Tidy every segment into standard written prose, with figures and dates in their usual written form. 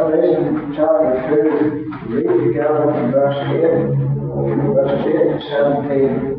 Revelation chapter 2, read together from verse 8 to 17.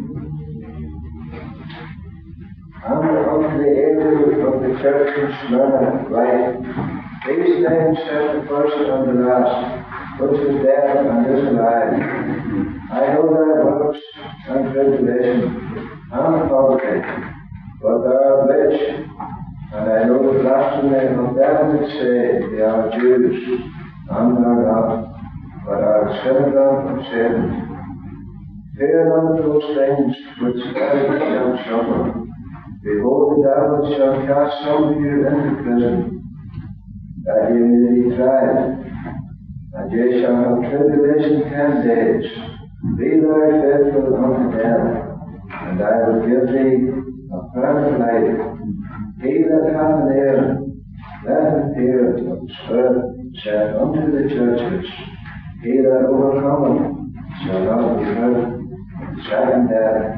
And unto the angel of the church in Smyrna write, these things says the first and the last, which is dead and is alive. I know thy works and tribulation, and poverty, but thou art rich, and I know the blasphemy of them that say they are Jews, and are not, but are synagogue of Satan. Fear none of those things which thou shalt suffer. Behold, the devil shall cast some of you into prison, that ye may be tried, and ye shall have tribulation 10 days. Be thou faithful unto death, and I will give thee a crown of life. He that hath an ear, let him hear what the Spirit saith unto the churches. He that overcometh shall not be hurt of the second death.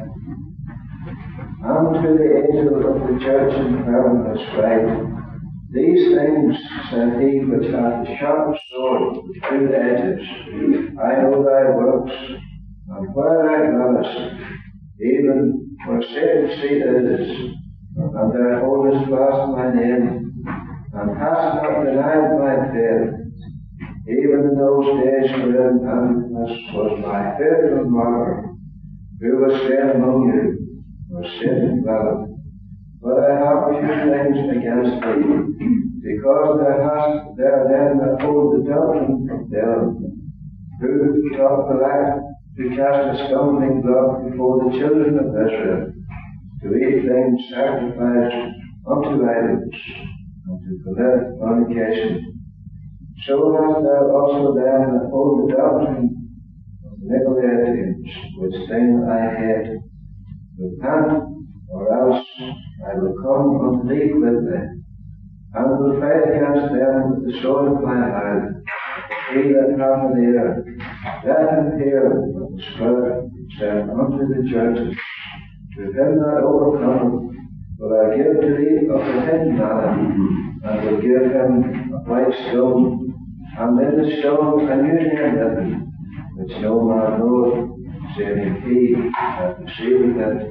And to the angel of the church in Pergamos write, these things said he which hath the sharp sword with two edges. I know thy works, and where thou dwellest, even where Satan's seat is, and thou holdest fast my name, and hast not denied my faith, even in those days wherein Antipas was my faithful martyr, who was slain among you, was Satan dwelleth. But I have a few things against thee, because thou hast there them that hold the doctrine of them, who taught the light to cast a stumbling block before the children of Israel, to eat things sacrificed unto idols, and to commit fornication. So hast thou also them that hold the doctrine of the Nicolaitans, which thing I hate. Repent, or else I will come unto thee quickly, and will fight against them with the sword of my mouth. He that hath an ear, let him hear what the Spirit saith unto the churches. To him that overcometh will I give to eat of the hidden manna, and will give him a white stone, and in the stone a new name written, which no man knoweth, saving he that receiveth it.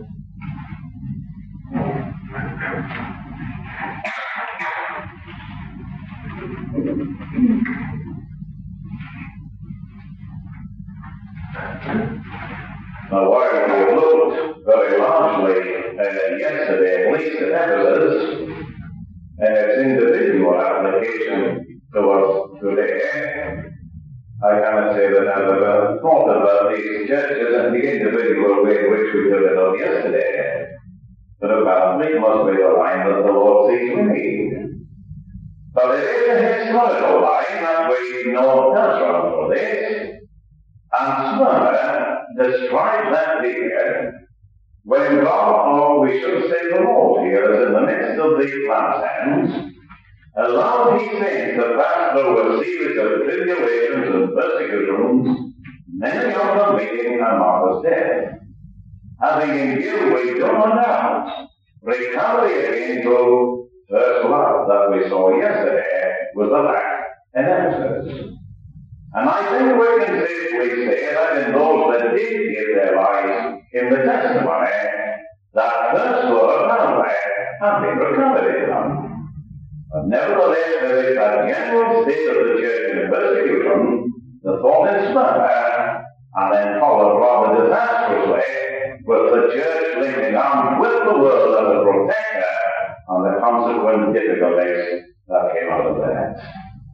Now, while we looked very largely yesterday, at least at Ephesus, and its individual application to us today, I cannot say that I've ever thought about these churches and the individual way in which we took it up yesterday. But apparently it must be a line that the Lord sees we need. But it is a historical line that we know does run for this. And Smyrna describes that period when God, or we should say the Lord here, is in the midst of the lampstands, allowed his saints to pass through a series of tribulations and persecutions, many of them meeting a martyr's death. Having in view, we do not doubt, recovery again to first love that we saw yesterday was the lack in Ephesus. And I think we can safely say that in those that did give their lives in the testimony, that first love apparently had been recovered in them. But nevertheless, there is a general state of the church in persecution, the thought in Smyrna, and then followed rather disastrously with the church linking arms with the world as a protector and the consequent difficulties that came out of that.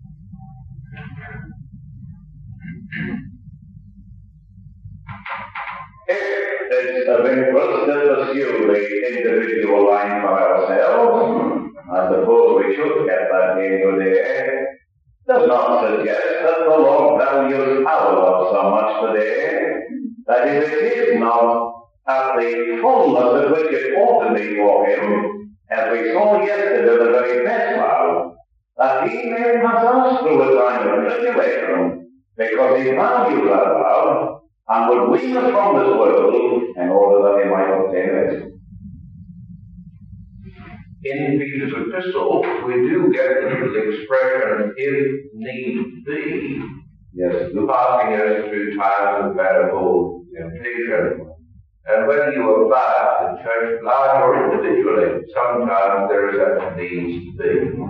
If it's of interest to pursue the individual line for ourselves, I suppose we should get that in today. Does not suggest that the Lord values our love so much today, that if it is not at the fullness at which it ought to be for him, as we saw yesterday, the very best love, that he may pass us through a time of tribulation, because he values our love, and would wean us from this world in order that he might obtain it. in Peter's epistle, we do get the little expression, if need be, Yes. passing us through times of manifold temptation. And whether you apply it to church large or individually, sometimes there is a needs to be.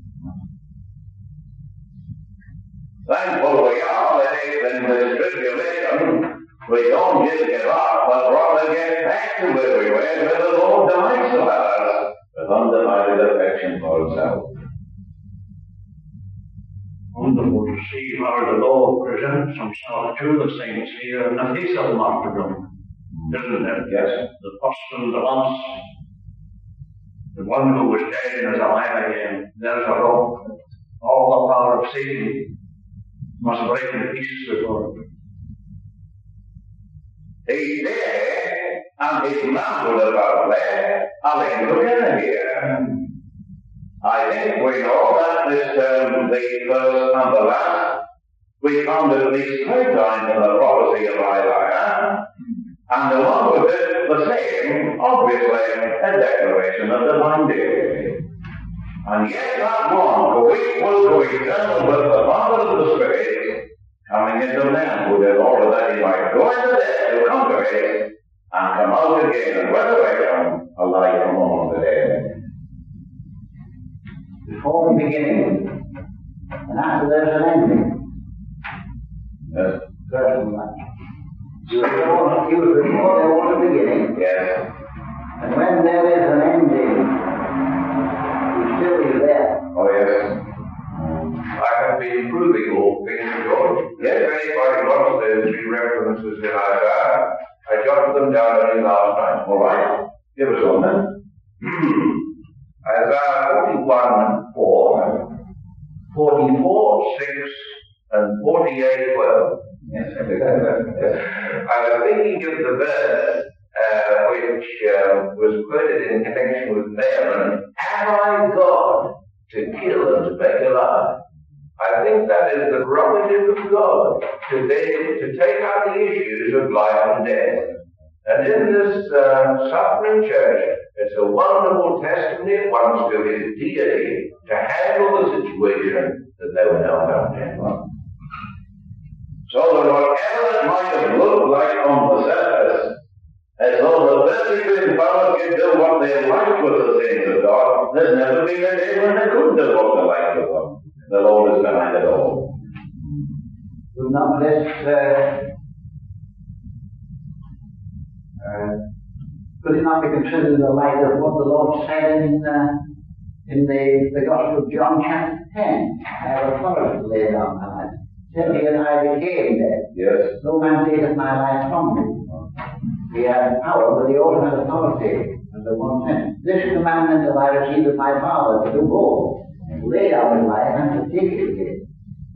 Thankful we are that in this tribulation we don't just give up, but rather get back to where we were, where the Lord delights about us, with undivided affection for himself. Wonderful to see how the Lord presents himself to the saints here in the face of martyrdom, isn't it? Yes. The first and the last, the one who was dead and is alive again. There's a rock. All the power of Satan must break in pieces before him. He's there, and he's mounted about there. Hallelujah here. I think we know that this term, the first and the last, we found at least 3 times in the prophecy of Isaiah, and along with it, the same, obviously, a declaration of divine deity. And yet that one, co-equal, co-eternal with the Father of the Spirit, coming into manhood in order that he might go into death to conquer it, and come out again and resurrection, alive from among the dead. Before the beginning, and after there's an ending. Yes. First one. You was before there was a beginning, Yes. and when there is an ending, you still is there. Oh, yes. I have been proving all things, George. Yes. If anybody wants those 3 references in Isaiah, I jotted them down only last night. All right. Give us one then. Isaiah 41:4, 44:6, and 48:12. Yes. I was thinking of the verse which was quoted in connection with Naaman, "Am I God to kill and to make alive?" I think that is the prerogative of God, to take out the issues of life and death. And in this suffering church, it's a wonderful testimony at once to his deity to handle the situation that they were now found in. So that whatever it might have looked like on the surface, as though the persecuting powers could do what they liked with the things of God, there's never been a day when they couldn't do what they liked with them. The Lord is behind it all. Would not this could it not be considered in the light of what the Lord said in the Gospel of John chapter 10? I have authority laid on my life. Said he and I became dead. Yes. No man taketh my life from me. He had power, but he also had authority under one sense. This commandment have I received of my Father, to do both, and lay down his life and to take it again.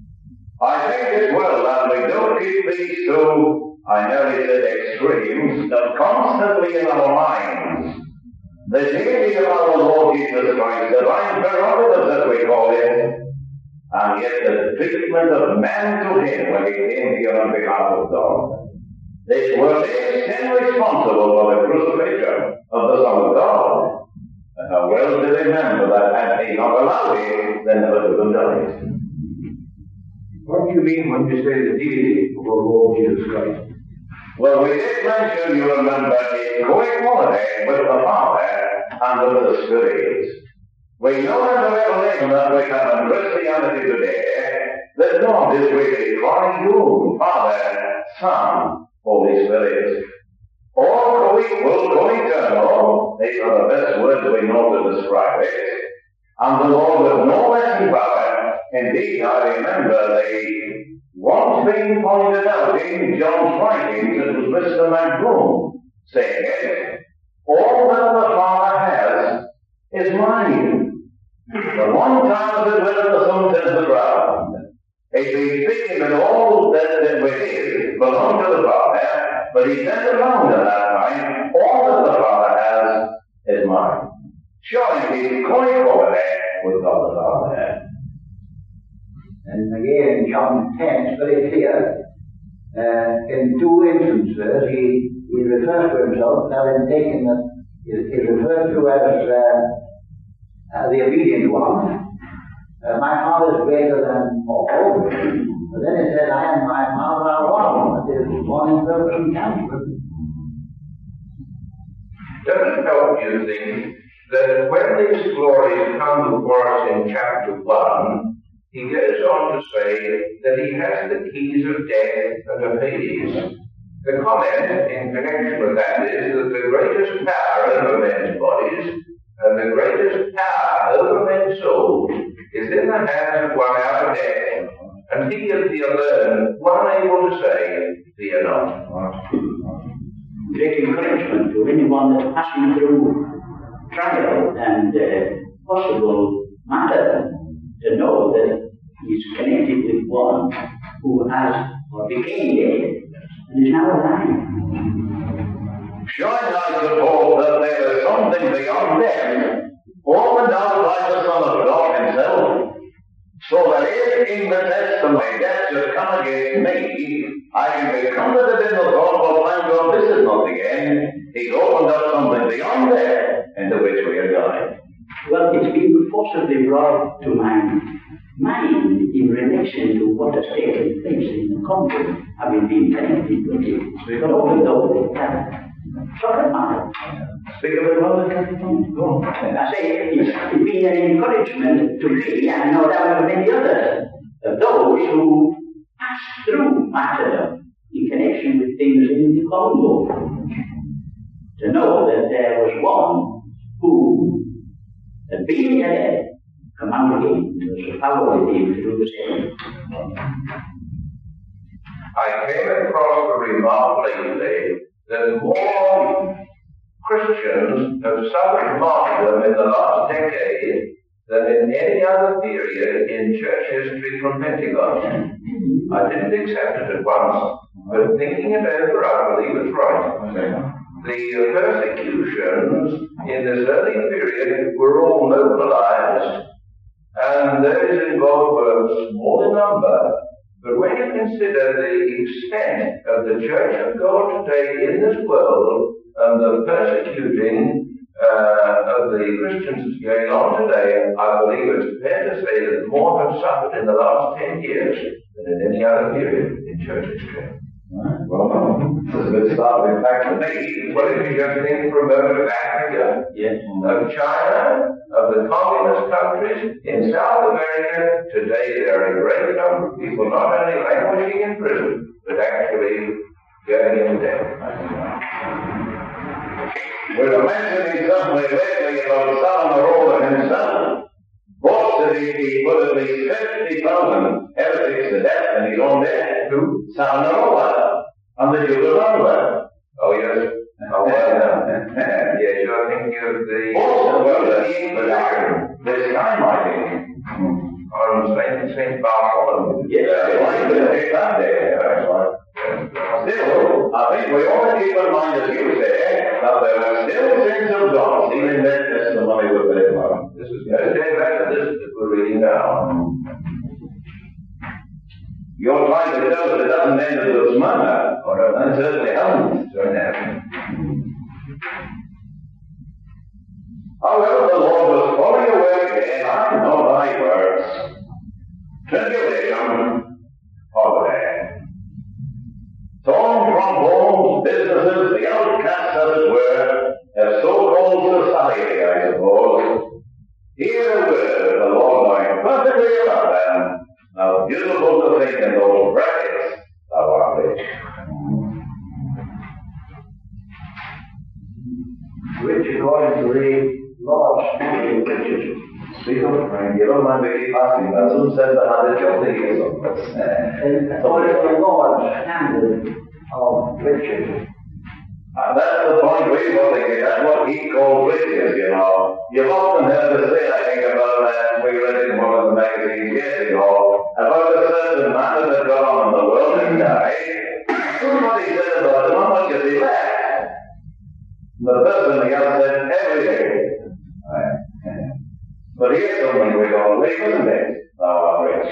I think it's well that we don't keep these 2, I nearly said extremes, but constantly in our minds. The deity of our Lord Jesus Christ, divine prerogatives as we call it, and yet the treatment of man to him when he came here on behalf of God. This world is sin responsible for the crucifixion of the Son of God. And how well to remember that had he not allowed it, then never would have done it. What do you mean when you say the deity of our Lord Jesus Christ? Well, we did mention, you remember, his co-equality with the Father and with the Spirit. We know in the Revelation that we have in Christianity today that God is really triune, Father, Son, Holy Spirit. All co-equal, co-eternal, these are the best words we know to describe it. And the Lord with no less in power. Indeed, I remember the once being pointed out in John's writings, it was Mr. McBroom saying it, all that the Father has is mine. The one time that when the sun turns the ground, he's been speaking that all that with his belong to the Father, but he said around at that time, all that the Father has is mine. Showing his co-equality with God the Father. And again, in John 10, it's very clear. In 2 instances, he refers to himself, having taken that is referred to as the obedient one. My Father is greater than all. But then it says, I and my Father are one. That is one in purpose and counsel. Does it help you think that when these glories come before us in chapter 1, he goes on to say that he has the keys of death and of Hades? The comment in connection with that is that the greatest power over men's bodies and the greatest power over men's souls is in the hands of one out of death, and he is the alone one able to say, fear not. Great encouragement to anyone that's passing through trial and possible matter to know that he's connected with one who has or became dead and is now alive. Showing, I suppose, that there is something beyond death, opened out by the Son of God himself, so that if in the testimony death should come against me, I can be comforted in the thought, well, thank God, this is not the end. He's opened up something beyond death, into which we are going. Well, it's been forcibly brought to my mind in relation to what has taken place in the country, having been connected with it. But only though they have suffered matter. Speak of it, Brother Captain. Go on. I say it's been an encouragement to me, and no doubt to many others, of those who passed through martyrdom in connection with things in the Congo, to know that there was one who had been dead, come out again, was a power with him to do the same. I came across the remark lately that more Christians have suffered martyrdom in the last decade than in any other period in church history from Pentecost. I didn't accept it at once, but thinking it over, I believe it's right. The persecutions in this early period were all localized, and those involved were small in number. But when you consider the extent of the Church of God today in this world, and the persecuting of the Christians going on today, I believe it's fair to say that more have suffered in the last 10 years than in any other period in church history. Well, this is a good start. In fact, for me, Well, if you just think for a moment of Africa, of China, of the communist countries, in South America, today there are a great number of people not only languishing in prison, but actually going into death. we were mentioning something lately about Savonarola himself. What did he put at least 50,000 heretics to death in his own day? Who? Savonarola, and the Duke of Alva. Oh, yes. Oh, well, yes, you're thinking of the... Also, well, the Inquisition, this time, I think. On St. Bartholomew. Yes, they wanted to take that day, that's right. Still, I think we ought to keep in mind, as you say, that there are still sins of God, even in that testimony with the Lord. This is no day back to this that we're reading now. You're trying to tell us it doesn't end at the Smyrna. Oh, no, That certainly hasn't. so it happened. However, the Lord was fully aware again, I know thy words. Tribulation of there. Torn from homes, businesses, the outcasts, as it were, of so-called society, I suppose. Hear the word of the Lord knowing perfectly about them. How beautiful to think in those brackets thou art rich. Which, according to the Lord's standing riches, Speak of it, Frank. You don't mind me keep asking that. Some said they had a job here, according to the Lord's standard of riches. And that's the point we were thinking. That's what he called riches, you know. You've often heard us say, I think, about that. We read it in one of the magazines years ago, about a certain man that had gone on in the world and died. Somebody said about him, how much has he left? The person else said, everything. But here's something we all believe, isn't it? Thou art rich.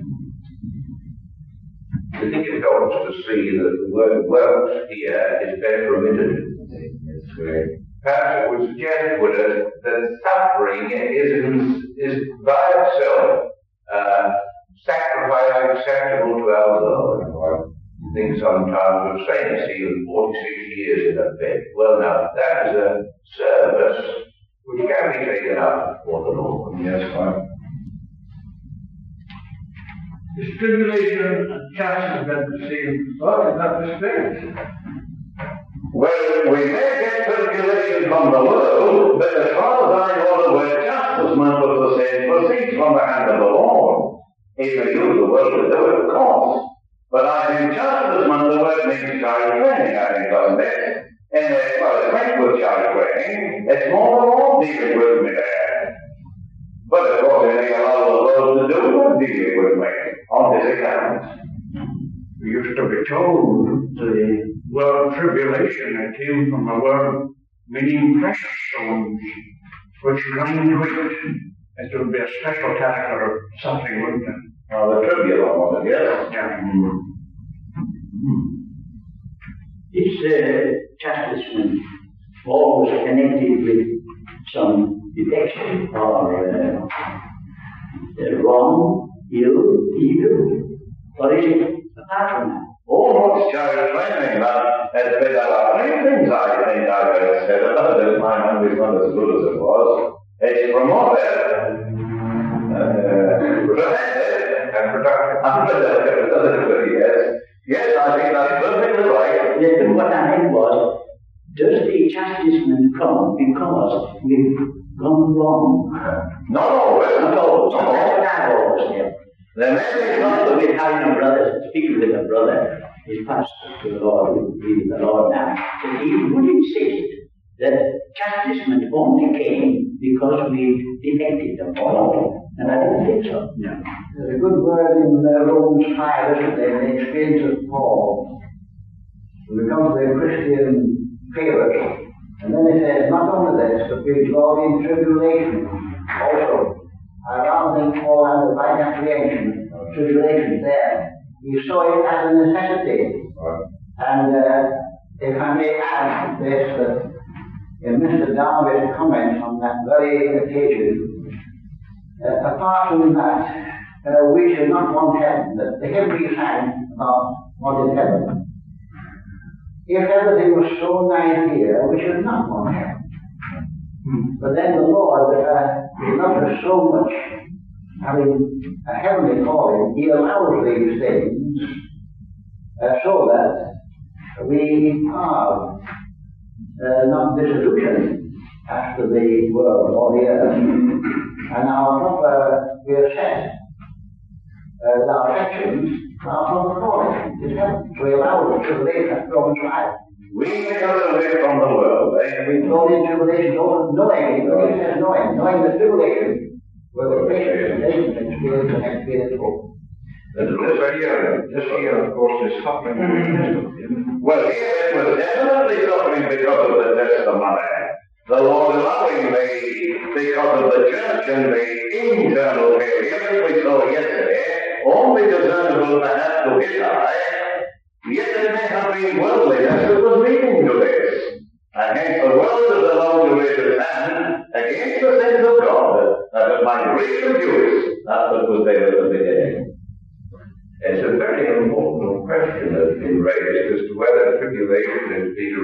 I think it helps to see that the word works here is better omitted. It's great. perhaps it would suggest with us that suffering is by itself sacrifice acceptable to our Lord. I think sometimes of saints, even 46 years in a bed. Well, now, that is a service which can be taken up for the Lord. Yes, right. Is tribulation and chastisement the same thought in that respect? Well, we may get tribulation from the world, but as far as I know, the word chastisement was the same proceeds from the hand of the Lord. He may use the word to do it, of course. But I think chastisement, the word means child training, I think, doesn't it? And well, it's meant with child training. It's more the Lord dealing with me there. But of course, it may allow the world to do what dealing with me on his account. We used to be told the word tribulation, it came from a word meaning precious stones, which grind wheat. It would be a special character of something, wouldn't it? Now, the tribulum was it, yes? Yeah. Is chastisement always connected with some defection or wrong, ill, evil? Or is it apart from that? Almost child training, that has been three things I think I've ever said about it. My memory is not as good as it was. It's promoted, prevented, and productive. Yes. Yes, I think that's perfectly right. Yes, but what I meant was, does the chastisement come because we've gone wrong? Not always. Not always. Not That's always. what I've always said. There may be It's not that we're having a brother, speaking with a brother, his pastor to the Lord, who be with the Lord now, that he would insist that chastisement only came because we defected them all. And I don't think so. There's a good word in Romans 5, isn't there, in the experience of Paul. When we come to the Christian favors, and then it says, not only this, but we glory in tribulation also. I rather think Paul had the right apprehension of tribulation there. He saw it as a necessity. And if I may add this, that in Mr. Darby's comments on that very occasion, apart from that, we should not want heaven. The hymn we sang about what is heaven. If everything was so nice here, we should not want heaven. But then the Lord, He loves us so much, having a heavenly calling, He allows these things so that we are not disillusioned as to the world or the earth, and our proper, we are set, our affections, our proper calling is heaven. So He allows us to relate that Romans 5. We take us away from the world, We throw in tribulation, knowing the tribulation will be patient, experience, and experience hope. This year, of course, is suffering in the midst of it. Well, here it was definitely suffering because of the testimony. The Lord allowing me because of the church and the internal failure, which we saw yesterday, only discernible perhaps to his eye, yet it may have been worldliness that was leading to this. And hence the world is allowed to raise its hand against the things of God, that it might reach the Jews. That's what was there at the beginning. It's a very important question that's been raised as to whether tribulation is to be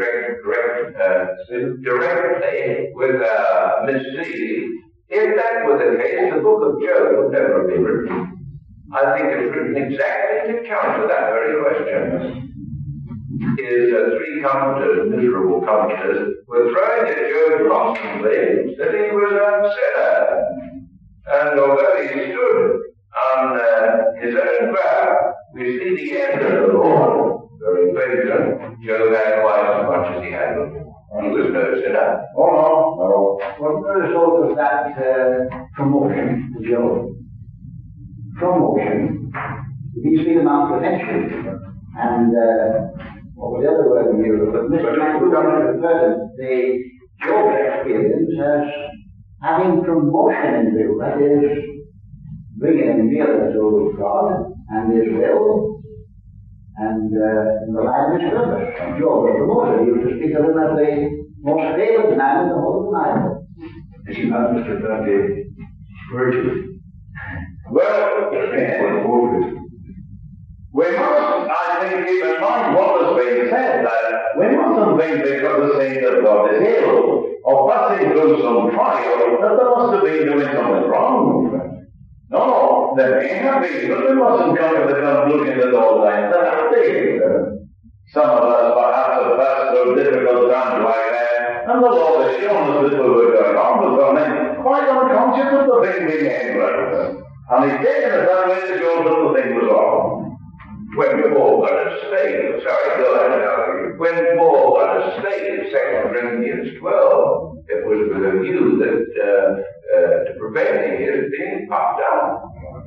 directly with misdeed. If that were the case, the book of Job would never have been written. I think it's written exactly to counter that very question. His three comforters, miserable comforters, were throwing at Job constantly that he was a sinner. And although he stood on his own ground, we see the end of the Lord, very patient. Job had quite as much as he had before. He was no sinner. Oh, no. What the result of that promotion to Job? Promotion, we speak about prevention, and what was the other word we used? But Mr. McDougall referred the Job experience as having promotion in view, that is, bringing him nearer to God and His will, and in the line of His purpose. Job was promoted. He used to speak of him as most favoured man in the whole of the Bible. Isn't that Mr. Dundee virtue? Well, we must, I think, keep in mind what has been said, that we mustn't think because the saint of God is ill, or passing through some trial, that they must have been doing something wrong. No, they may have been, but we mustn't come to the conclusion that all times they have been. Some of us perhaps have passed through difficult times like that, and the Lord has shown us that we were going on with something quite unconscious of the thing being hindrance. And He's taken us that way to show us that the thing was wrong. When Paul got a stake, when Paul got a stake in 2 Corinthians 12, it was with a view that to prevent his being popped out.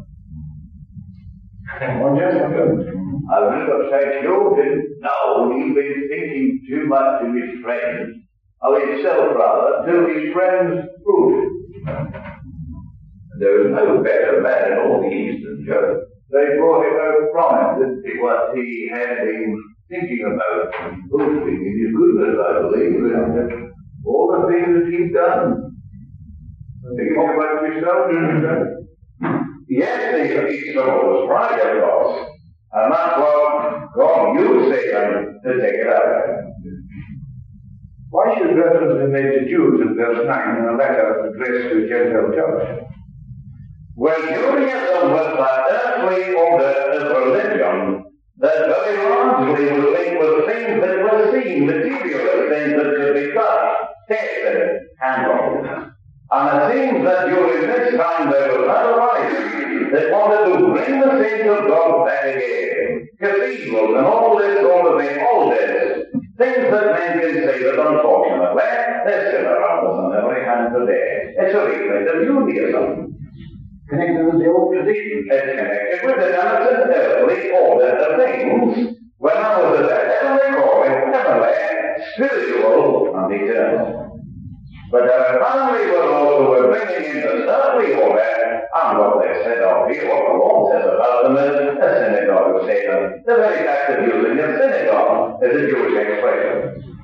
I remember St. Jordan, now he'd been thinking too much of his friends, of himself rather, till his friends proved it. There was no better man in all the Eastern Church. They brought it out from him, didn't they, what he had been thinking about, and boasting in his goodness, I believe, and all the things that he'd done. Thinking about yourself, didn't you? Yes, he's was right, of course. And that's what God used Satan to take it out. Why should reference be made to Jews in verse 9 in a letter addressed to a Gentile church? Well, Judaism was that earthly order of religion that very largely was linked with things that were seen, material things that could be touched, tasted, handled. And it seems that during this time there was another rising that wanted to bring the saints of God back again. Cathedrals and all this sort of thing, all this. Things that men can say that unfortunately, they're still around us on every hand today. It's a reprint of Judaism. Connected with the old tradition. It's connected with it, and it's an earthly order of things. When I was at that heavenly calling, heavenly, spiritual, and eternal. But finally we're bringing in the earthly order, and what they said of here, what the Lord says about them is a synagogue of Satan. The very fact of using a synagogue is a Jewish expression.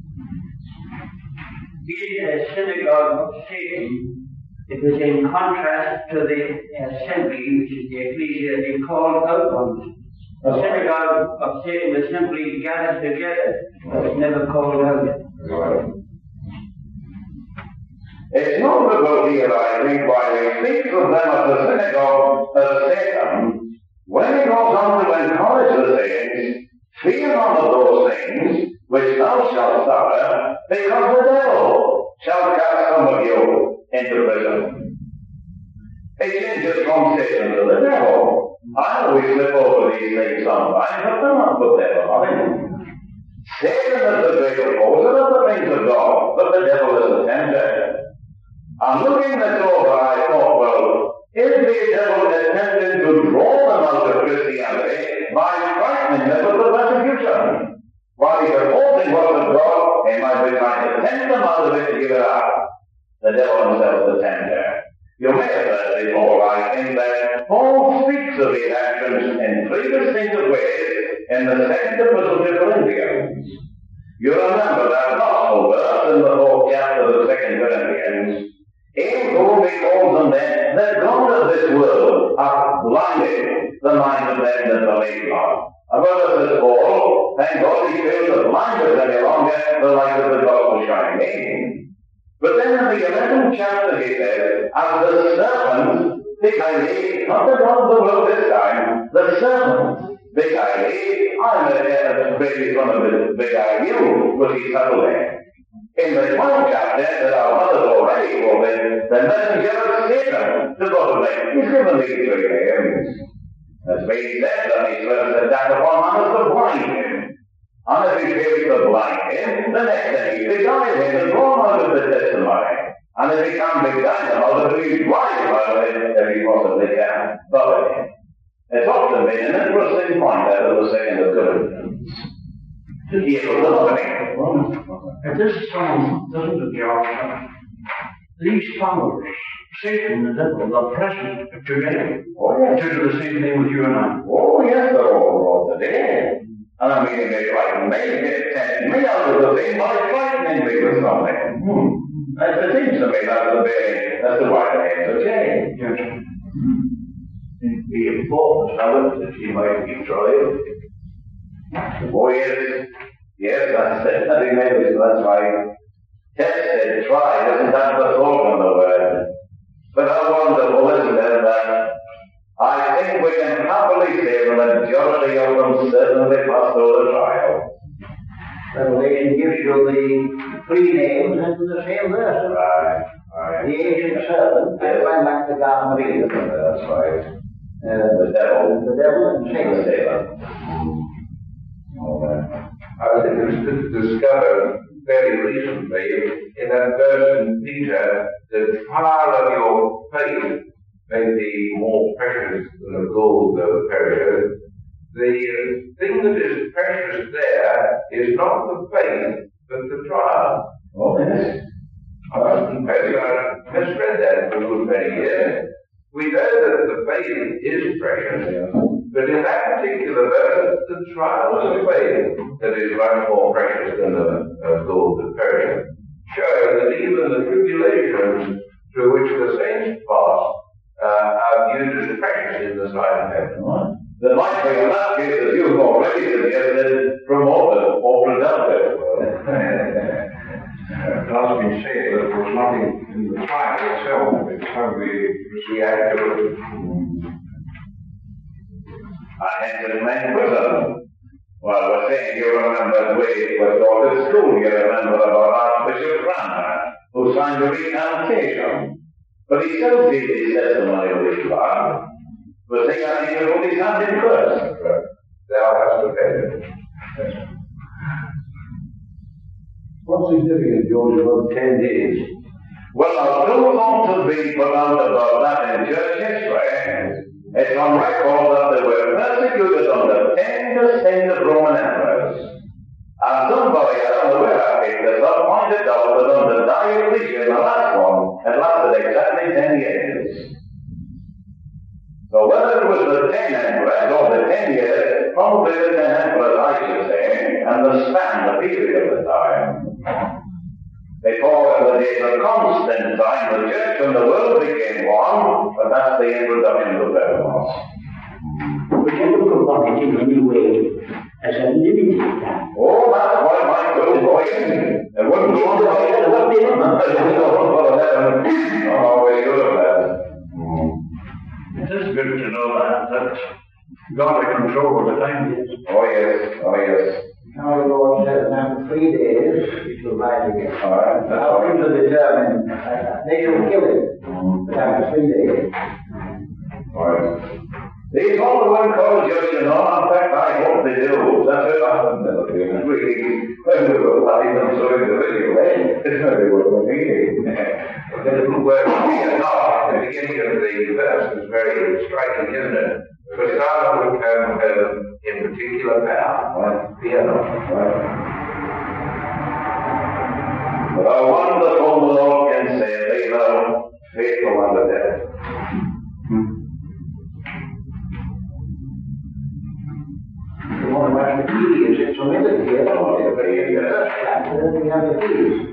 Being a synagogue of Satan, it was in contrast to the assembly, which is the ecclesia, they called out ones. The synagogue of Satan was simply gathered together, but was never called out. It's notable here, I think, why he speaks of them as the synagogue of Satan, when he goes on to encourage the saints, fear none of those things which thou shalt suffer, because the devil shall cast some of you into prison. It changes from Satan to the devil. I always slip over these things sometimes, but they're not the devil, are they? Satan is the great opposer of the things of God, but the devil is the tempter. And looking this over, I thought, well, is the devil attempting to draw them out of Christianity by frightening them with the persecution? While he's opposing what's of God, he might be trying to tempt them out of it to give it up. The devil himself is the tempter. You may have heard before, I think, that Paul speaks of these actions in three distinctive ways in the second epistle to Corinthians. You remember that gospel verse in the 4th chapter of 2 Corinthians, in whom he calls them then, the God of this world hath blinded the mind of them that believe not. Well, says Paul, thank God he failed to blind us any longer, the light of the gospel shining in. But then in the 11th chapter he says, as the serpent beguiled, not the God of the world this time, the serpent beguiled, I'm a baby from a beguile you with his subtlety. In the 12th chapter that our mother's already quoted, the messenger of Satan to go to them. He's given these three names. As we said, that he swears to attack upon man is to blind him. And if he fails to blind him, the next thing he beguiles him and draw him out of the testimony. And if he can't beguile him out of it, he drives him out of it if he possibly can. But it's often been an interesting point out of the 2nd of Corinthians. Here was opening. At this time, doesn't it, George? These followers, Satan and the devil, are present together. Oh, yes. To do the same thing with you and I. Oh, yes, they're all brought today. And And I mean, it frightened me, it tempted me out of the thing by frightening me with something. It seems to me that's the way the names are changed. Yes. The importance of it that she might be tried. Oh, yes. Yes, that's it. I think maybe that's right. Tested, tried, isn't that the thought of the word? But how wonderful, isn't it, that I think we can happily say the majority of them certainly passed through the trial. Revelation gives you the three names into the same verse. Right. The ancient serpent, Yes. going back to the Garden of Eden. That's right. The devil. The devil and Satan. I think it was discovered very recently in that verse in Peter, the trial of your faith may be more precious than the gold that perishes. The thing that is precious there is not the faith, but the trial. Oh, yes. I misread that for a good many years. We know that the faith is precious, but in that particular verse, the trial of the faith that is much more precious than the gold that perishes, showing that even the tribulations through which the saints pass are viewed as precious in the sight of heaven. The might be in that case, as you've already suggested, promoted or productive. It has been said that there was nothing in the trial itself, it's how we react to it. I entered in prison. Well, we're saying you remember the way it was taught at school. You remember about Archbishop Cranmer, who signed a recantation. But he still did his testimony with his blood. But he had to put his hand in first. Thou hast offended. What's significant, George, about 10 days? Well, now, two thoughts have been put out about that in church history. It's on record that they were persecuted under 10 distinct Roman emperors. And somebody, I don't know where I picked this up, pointed out that under Diocletian, the last one, it lasted exactly 10 years. So whether it was the 10 emperors or the 10 years, probably the 10 emperors, I should say, and the span, the period of the time. Before in the days of Constantine, the church and the world became one, but that's the introduction of the Pentecost. We can look upon it in any way as a limited time. Oh, that's why my good boy, it wouldn't go on to the other one. Oh, we should have that. It is good to know that God has control of the time. Oh, yes. Now the Lord said, after 3 days, he shall rise again. All right. Now things are determined. They shall kill him, but after 3 days. All right. These all the one called just, you know, in fact, I hope they do. That's it, I haven't never been really, when we were letting them so individually, it's very what we're meeting. The little word at the beginning of the verse is very striking, isn't it? For some would come in particular power, fear not. But how wonderful the Lord can say, be thou faithful unto death. The one who has the keys, it's omitted here, don't it? But in the first chapter, we have the keys.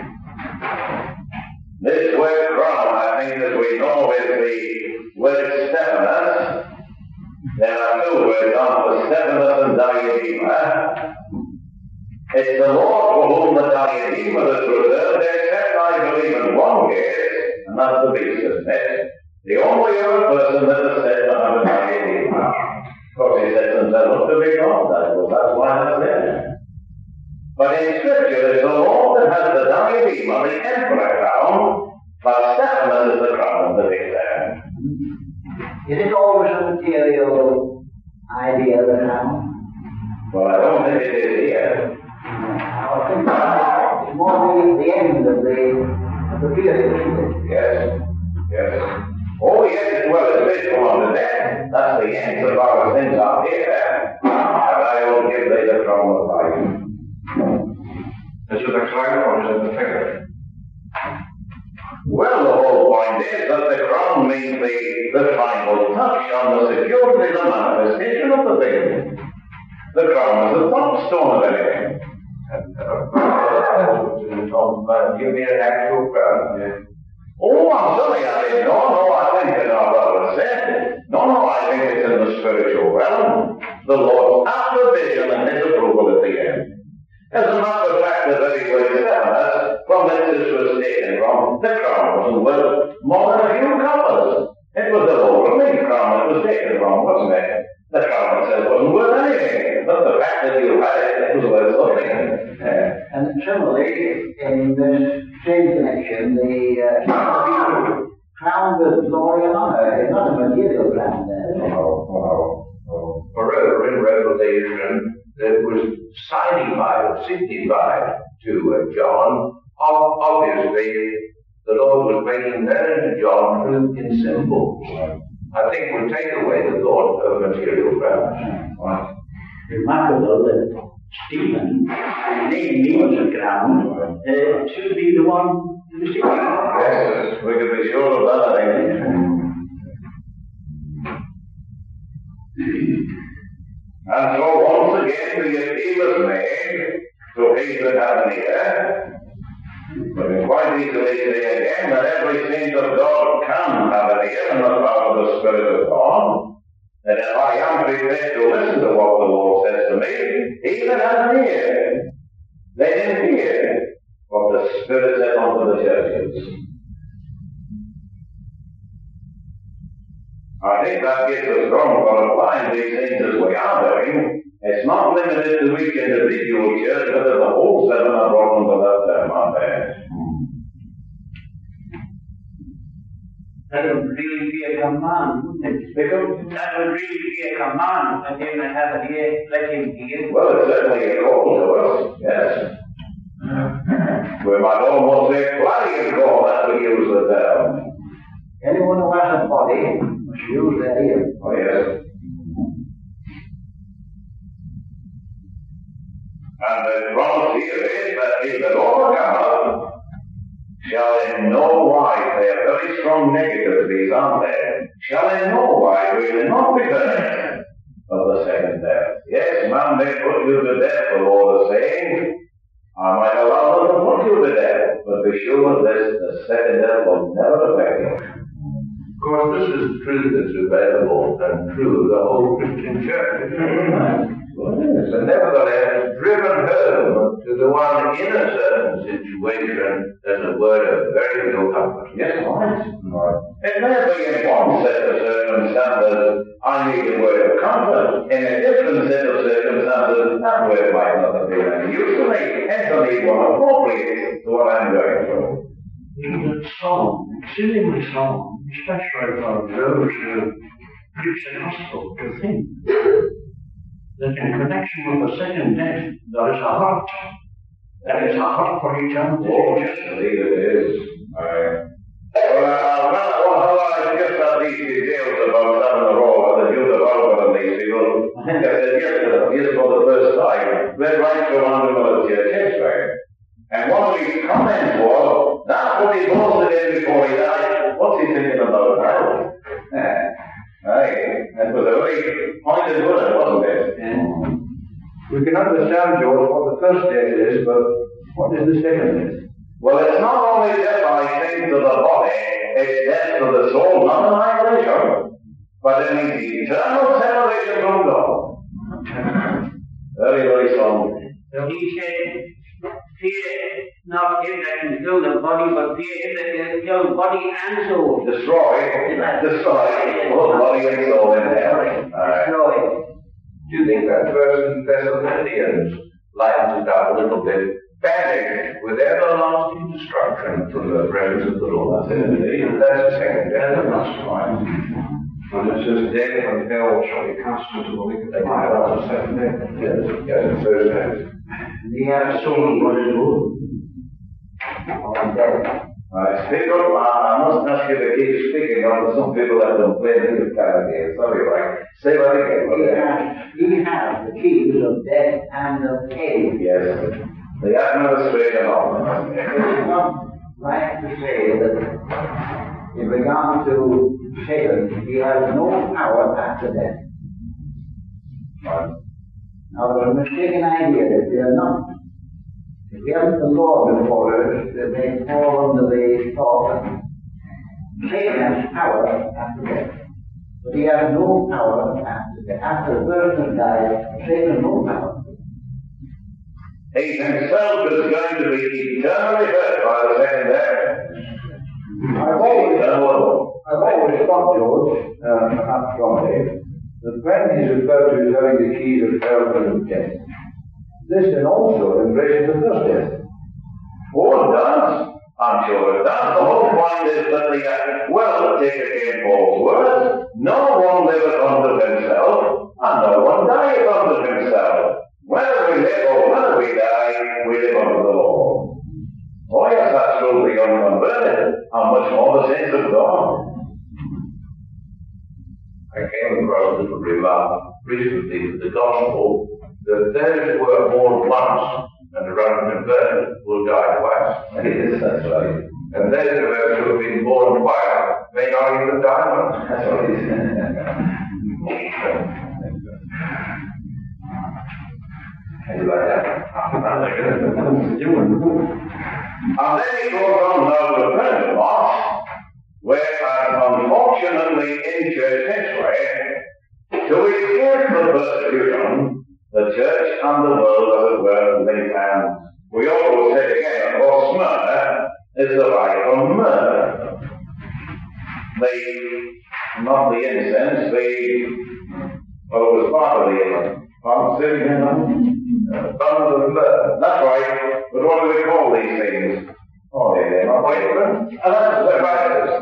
This word crown, I think, as we know, is the word Stephanus. There are two words on for Stephanus and diadema. It's the Lord for whom the diadema is reserved, except I believe in one case, and that's the beast, isn't it? The only other person that is said to have a diadema. Of course, he sets himself up to be God, that's why that's there. But in Scripture, it's the Lord that has the diadema, the emperor crown, but Stephanus is the crown of the victor. Is it always a material idea, the crown? Well, I don't think it is here. I think it's more the end of the period, isn't it? Yes. Oh, yes, well, it's faithful unto death. That's the end so far as things are here. And I will give thee the crown of life. Is it a crown or is it a figure? Well, the whole point is that the crown means the final touch on the security, the manifestation of the thing. The crown is the touchstone of anything. Give me an actual crown. Yeah. Oh, I'm sorry, I didn't know. No, I think that our brother said. No, I think it's in the spiritual realm. The Lord's after vision and his approval at the end. As a matter of fact, the very word seven from which this was taken from, the crown wasn't worth more than a few coppers. It was the Lord only crown it was taken from, wasn't it? The crown itself wasn't worth anything, but the fact that you had it was worth something. And similarly, in this same connection, the crown with glory and honor is not a material crown there. Moreover, in Revelation, it was signified to John. Obviously, the Lord was making known to John truth in symbols. I think would take away the thought of material crowns. Remarkable that Stephen, whose name means a crown, should be the one receiving. Yes, we could be sure of that, I think. And so once again the appeal is made to he that hath an ear. We can quite easily say again that every saint of God can have an ear in the power of the Spirit of God. And if I am prepared to listen to what the Lord says to me, he that hath an ear, let him hear what the Spirit said unto the churches. I think that gives us wrong for applying these things as we are doing. It's not limited to each individual church, but the whole seven are brought under that term, aren't they? That would really be a command, wouldn't it? That would really be a command that him that hath an ear, let him hear. Well, it's certainly a call to us, yes. We might almost say clarion call, that we use the term. Anyone who has a body must use their ear. Oh, yes. And the promise here is that if the overcomer shall in no wise, they are very strong negatives, these aren't they? Shall in no wise really not be hurt of the second death. Yes, man may put you to death, the Lord is saying. I might allow them to put you to death, but be sure this, the second death will never affect you. Of course, this is truth that's available and true of the whole Christian church. But nevertheless, driven home to the one in a certain situation as a word of very real comfort. Yes, right. It may be in one set of circumstances, I need a word of comfort. In a different set of circumstances, that word might not have been any use to me. Hence, I need one appropriate to what I'm going through. In the song, singing the song, especially for those who preach the gospel, to think that in connection with the second death, there is a heart. There is a heart for eternity. Oh, yes, indeed it is. Well, I just had these details about seven in a row, the Duke of Alba and these people. I think I said yes for the first time, read right through under church history. And one of his comments was, that's what he boasted in before he died. What's he thinking about now? It was a very pointed word, wasn't it? Yeah. We can understand, George, what the first death is, but what is the second death? Well, it's not only death, I think, to the body, it's death to the soul, not annihilation, but it means eternal separation from God. Very, very strong. He said, fear not him that can kill the body, but fear him that can kill body and soul. Destroy, both body and soul in hell. Destroy. Do you think that verse in Thessalonians lightens it up a little bit? Banished with everlasting destruction from the presence of the Lord. That's the second death. That's right. And it says, death and hell shall be cast into the lake of fire. That's the second death. Yes, the first death. The soul was good. Or death. Speak up, I must ask you to keep speaking on some people that don't play this kind of game. Sorry, right? Say that again. He has the keys of death and of hell. Yes. The administration of them. It is not right to say that in regard to Satan, he has no power after death. Right. Now, there's a mistaken idea that we are not. If we haven't the law before us, that may fall under the thought that Satan has power after death. But he has no power after death. After the person has died, Satan has no power. He himself is going to be eternally hurt by the second death. I've always thought, George, perhaps wrongly, that when he's referred to as having the keys of hell and of death, this then also embraces the first death. Oh, it does. I'm sure it does. The whole point is that take again Paul's words, no one liveth unto himself, and no one dieth unto himself. Whether we live or whether we die, we live unto the Lord. Oh yes, that's true of the unconverted, and much more the saints of God. I came across a little remark recently with the gospel that those who are born once and are unconverted will die twice. Yes, that's right. And those of us who have been born twice may not even die once. That's right. You like that? And then he goes on now to Pentecost, where unfortunately in church history, to escape the persecution, the church and the world, as it were, linked hands. We always say again, of course, murder is the right from murder. Not the incense, it was part of the bundle of murder. That's right. But what do we call these things? Oh, they're not ointment. And that's the spices.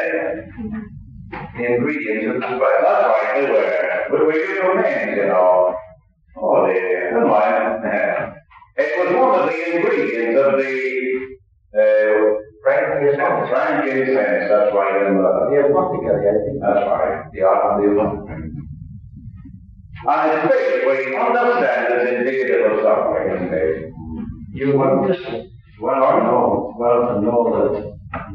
The ingredients of the spice. That's right, they were. We give them names, you know. Oh, never mind. It was one of the ingredients of the frankincense, that's right, in the apothecary, I think. That's right, the art of the apothecary. And it's basically understand it's indicative of suffering, isn't it? You want this well to know that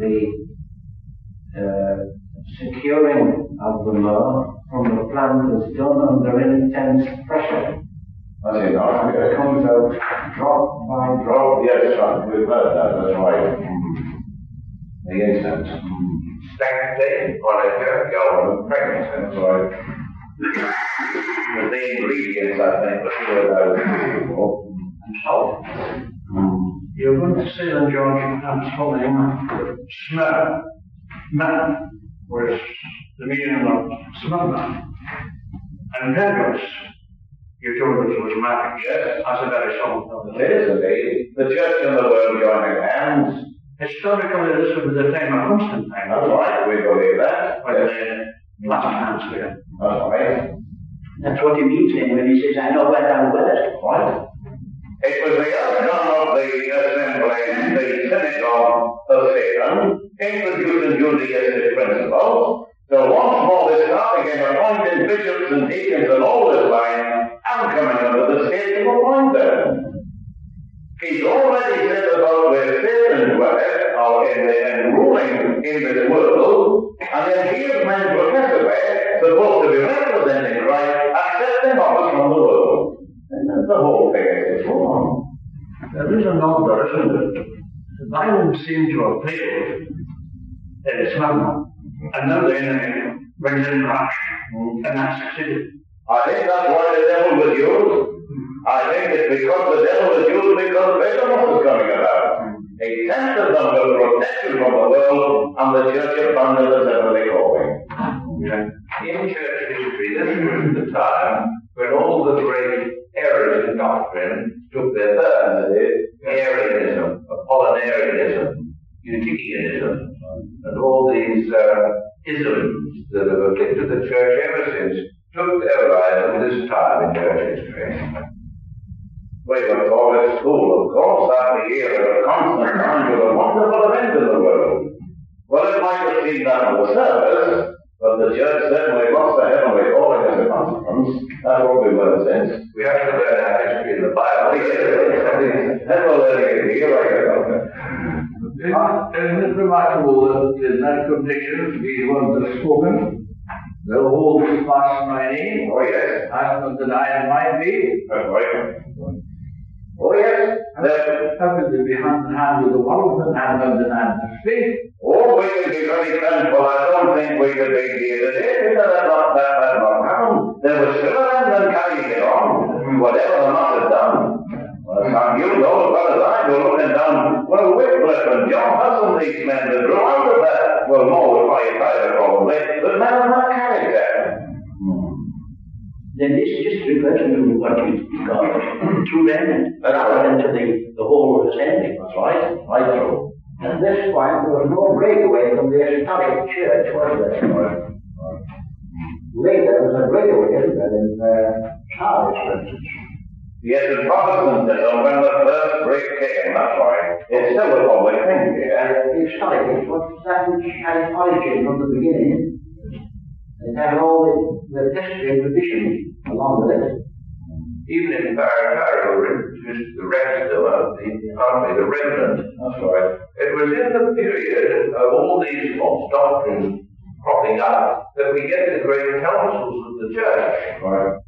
the securing of the myrrh from the plant is done under intense pressure. That's it, It comes out drop by drop. Yes, right. We've heard that, that's right. The incense. Sanctity, government frankincense. That's right. The ingredients, I think, were sure that was beautiful. And salt. You're going to say then, George, I'm spelling smell, was the meaning of smell. And Pedros, you told us was marriage. Yes. That's a very solemn. It is indeed. The church and the world joining hands. Historically, this was the time of Constantine. That's right, we believe that. When they clasped hands there. That's right. That's what he means then when he says, I know where thou dwellest. Right. It was the outcome of the assembly, the synagogue of Satan, introducing Judaistic principles. So once more this start again appointing bishops and deacons and all this line, and coming under the state to appoint them. He's already said about where Satan dwelleth, or in ruling in this world, and then he is men progressively supposed to be representing Christ, accepting office from the world. And that's the whole thing is wrong. There is a number, isn't it? The Bible seems to have failed in Smyrna, and now the enemy brings in rush, and that's succeeded. I think that's why the devil was used. I think it's because the devil was used because Pentecost was coming about. He tempted them with protection from the world, and the church abandoned its heavenly calling. In church history, this was the time when all the great errors in doctrine took their birth. Arianism, Apollinarianism, Eutychianism, and all these isms that have afflicted the church ever since took their rise at this time in church history. We were taught at school, of course, that the year of Constantine was a wonderful event in the world. Well, it might have seemed that on the surface, but the church certainly lost the heavenly calling as a consequence. That's what we learned since. We have to learn our history in the Bible. And we're learning it here, Isn't it remarkable that in that condition, these ones are spoken? Thou holdest fast my name, Oh, yes. hast not denied my faith. That's right. Oh, yes. How could they be hand in hand with the world and hand not denied their faith? Oh, we can be very thankful. I don't think we could be here today because that not happened. There was still a remnant carrying it on, whatever the master had done. Well, you know as well as I go looking down, well, Wycliffe and John Hudson, these men that grew out of that, well, more than 5,000 probably, but men of that character. Then this just refers to what you call true remnant, rather than to the whole assembly. That's right, right through. At this point, there was no breakaway from the historic church, was there? Later, there was a breakaway, isn't there, in Charles, for instance. Yes, in Protestantism, when the first break came, that's right. It's still a public thing here. Historic, it was that which had its origin from the beginning. It had all the history and tradition along with it. Even in Paratario, introduced the rest of the remnant. That's right. It was in the period of all these false doctrines cropping up that we get the great councils of the church. Right.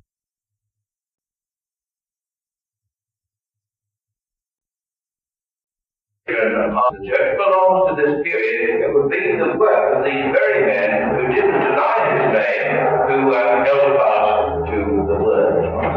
The church belongs to this period. It would be the work of these very men who didn't deny his name, who held fast to the word.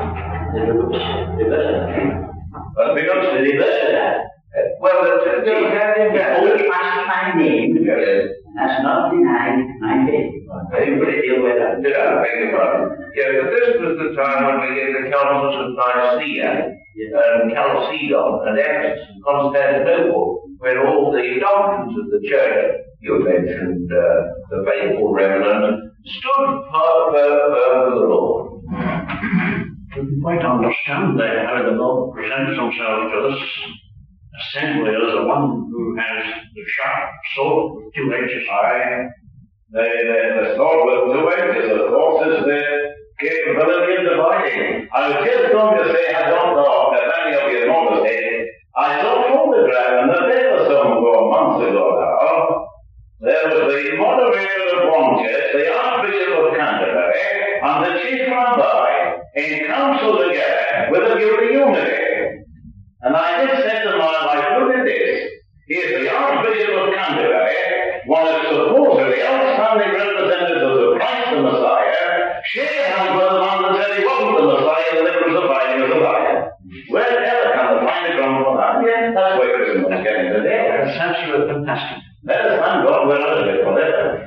But because the reverse of that, Well, the two go hand in hand. only asked my name, that's not denied my faith. Everybody deal with that. Yeah, I beg your pardon. Yeah, but this was the time when we get the councils of Nicaea, and Chalcedon, and Ephesus, and Constantinople, where all the doctrines of the church, you mentioned the faithful remnant, stood firm for the Lord. We can quite understand how the Lord presents himself to us assembly as the one who has the sharp sword with two edges. Aye. The sword with two edges, of course, is the capability of dividing. I was just going to say, I don't know if any of you noticed it, I saw a photograph in the paper some months ago now. There was the moderator of one church, the Archbishop of Canterbury, and the chief rabbi in council together with a view to unity. And I just said to my wife, look at this. Here's the Archbishop of Canterbury, one of supposedly outstanding representatives of Christ the Messiah, shaking hands with the man that said he wasn't the Messiah, that it was the Bible was a liar. Wherever can they find a ground for that? Yeah, that's where Christmas is getting today. That's absolutely fantastic. Let us thank God we're out of it forever.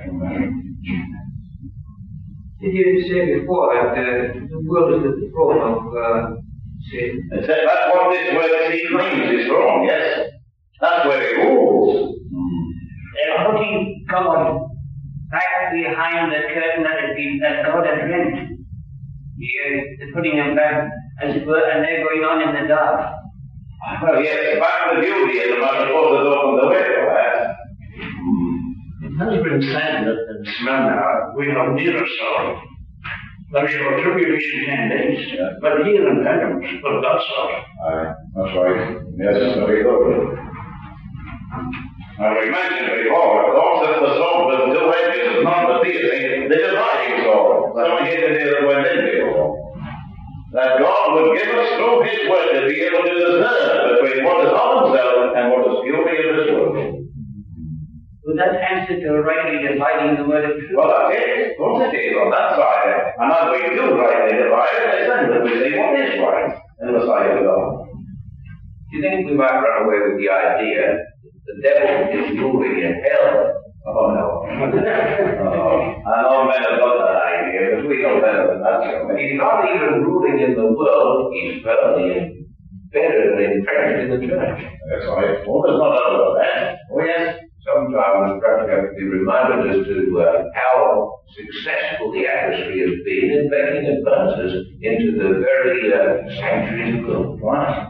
Did you say before that the world is the throne of sin? That's what this word he claims is from, yes? That's where it rules. They're putting God back behind the curtain that God has rent. They're putting him back, as it were, and they're going on in the dark. Well, yes, back the beauty of the man supposed to open the way for that. It has been said that in Smyrna we have nearer sorrow. There shall tribulation 10 days, but here in Pergamos, but that sort. Aye, that's right. Yes, very good. And we mentioned before, of course, that the sword with two edges is not the piercing, the dividing sword. Someone here today that went in before. That God would give us through His word to be able to discern between what is of Himself and what is purely of this world. Would that answer to rightly dividing the word of truth? Well, that's it. Of course it is on that side. And as we do rightly divide it, it's then that we say what is right in the sight of God. Do you think we might run away with the idea that the devil is ruling in hell? Oh, no. I know men have got that idea, but we know better than that. He's not even ruling in the world, he's firmly embedded and entrenched in the church. That's right. Oh, there's no doubt about that. Oh, yes. Sometimes perhaps we have to be reminded as to how successful the adversary has been in making advances into the very sanctuaries of God. Right.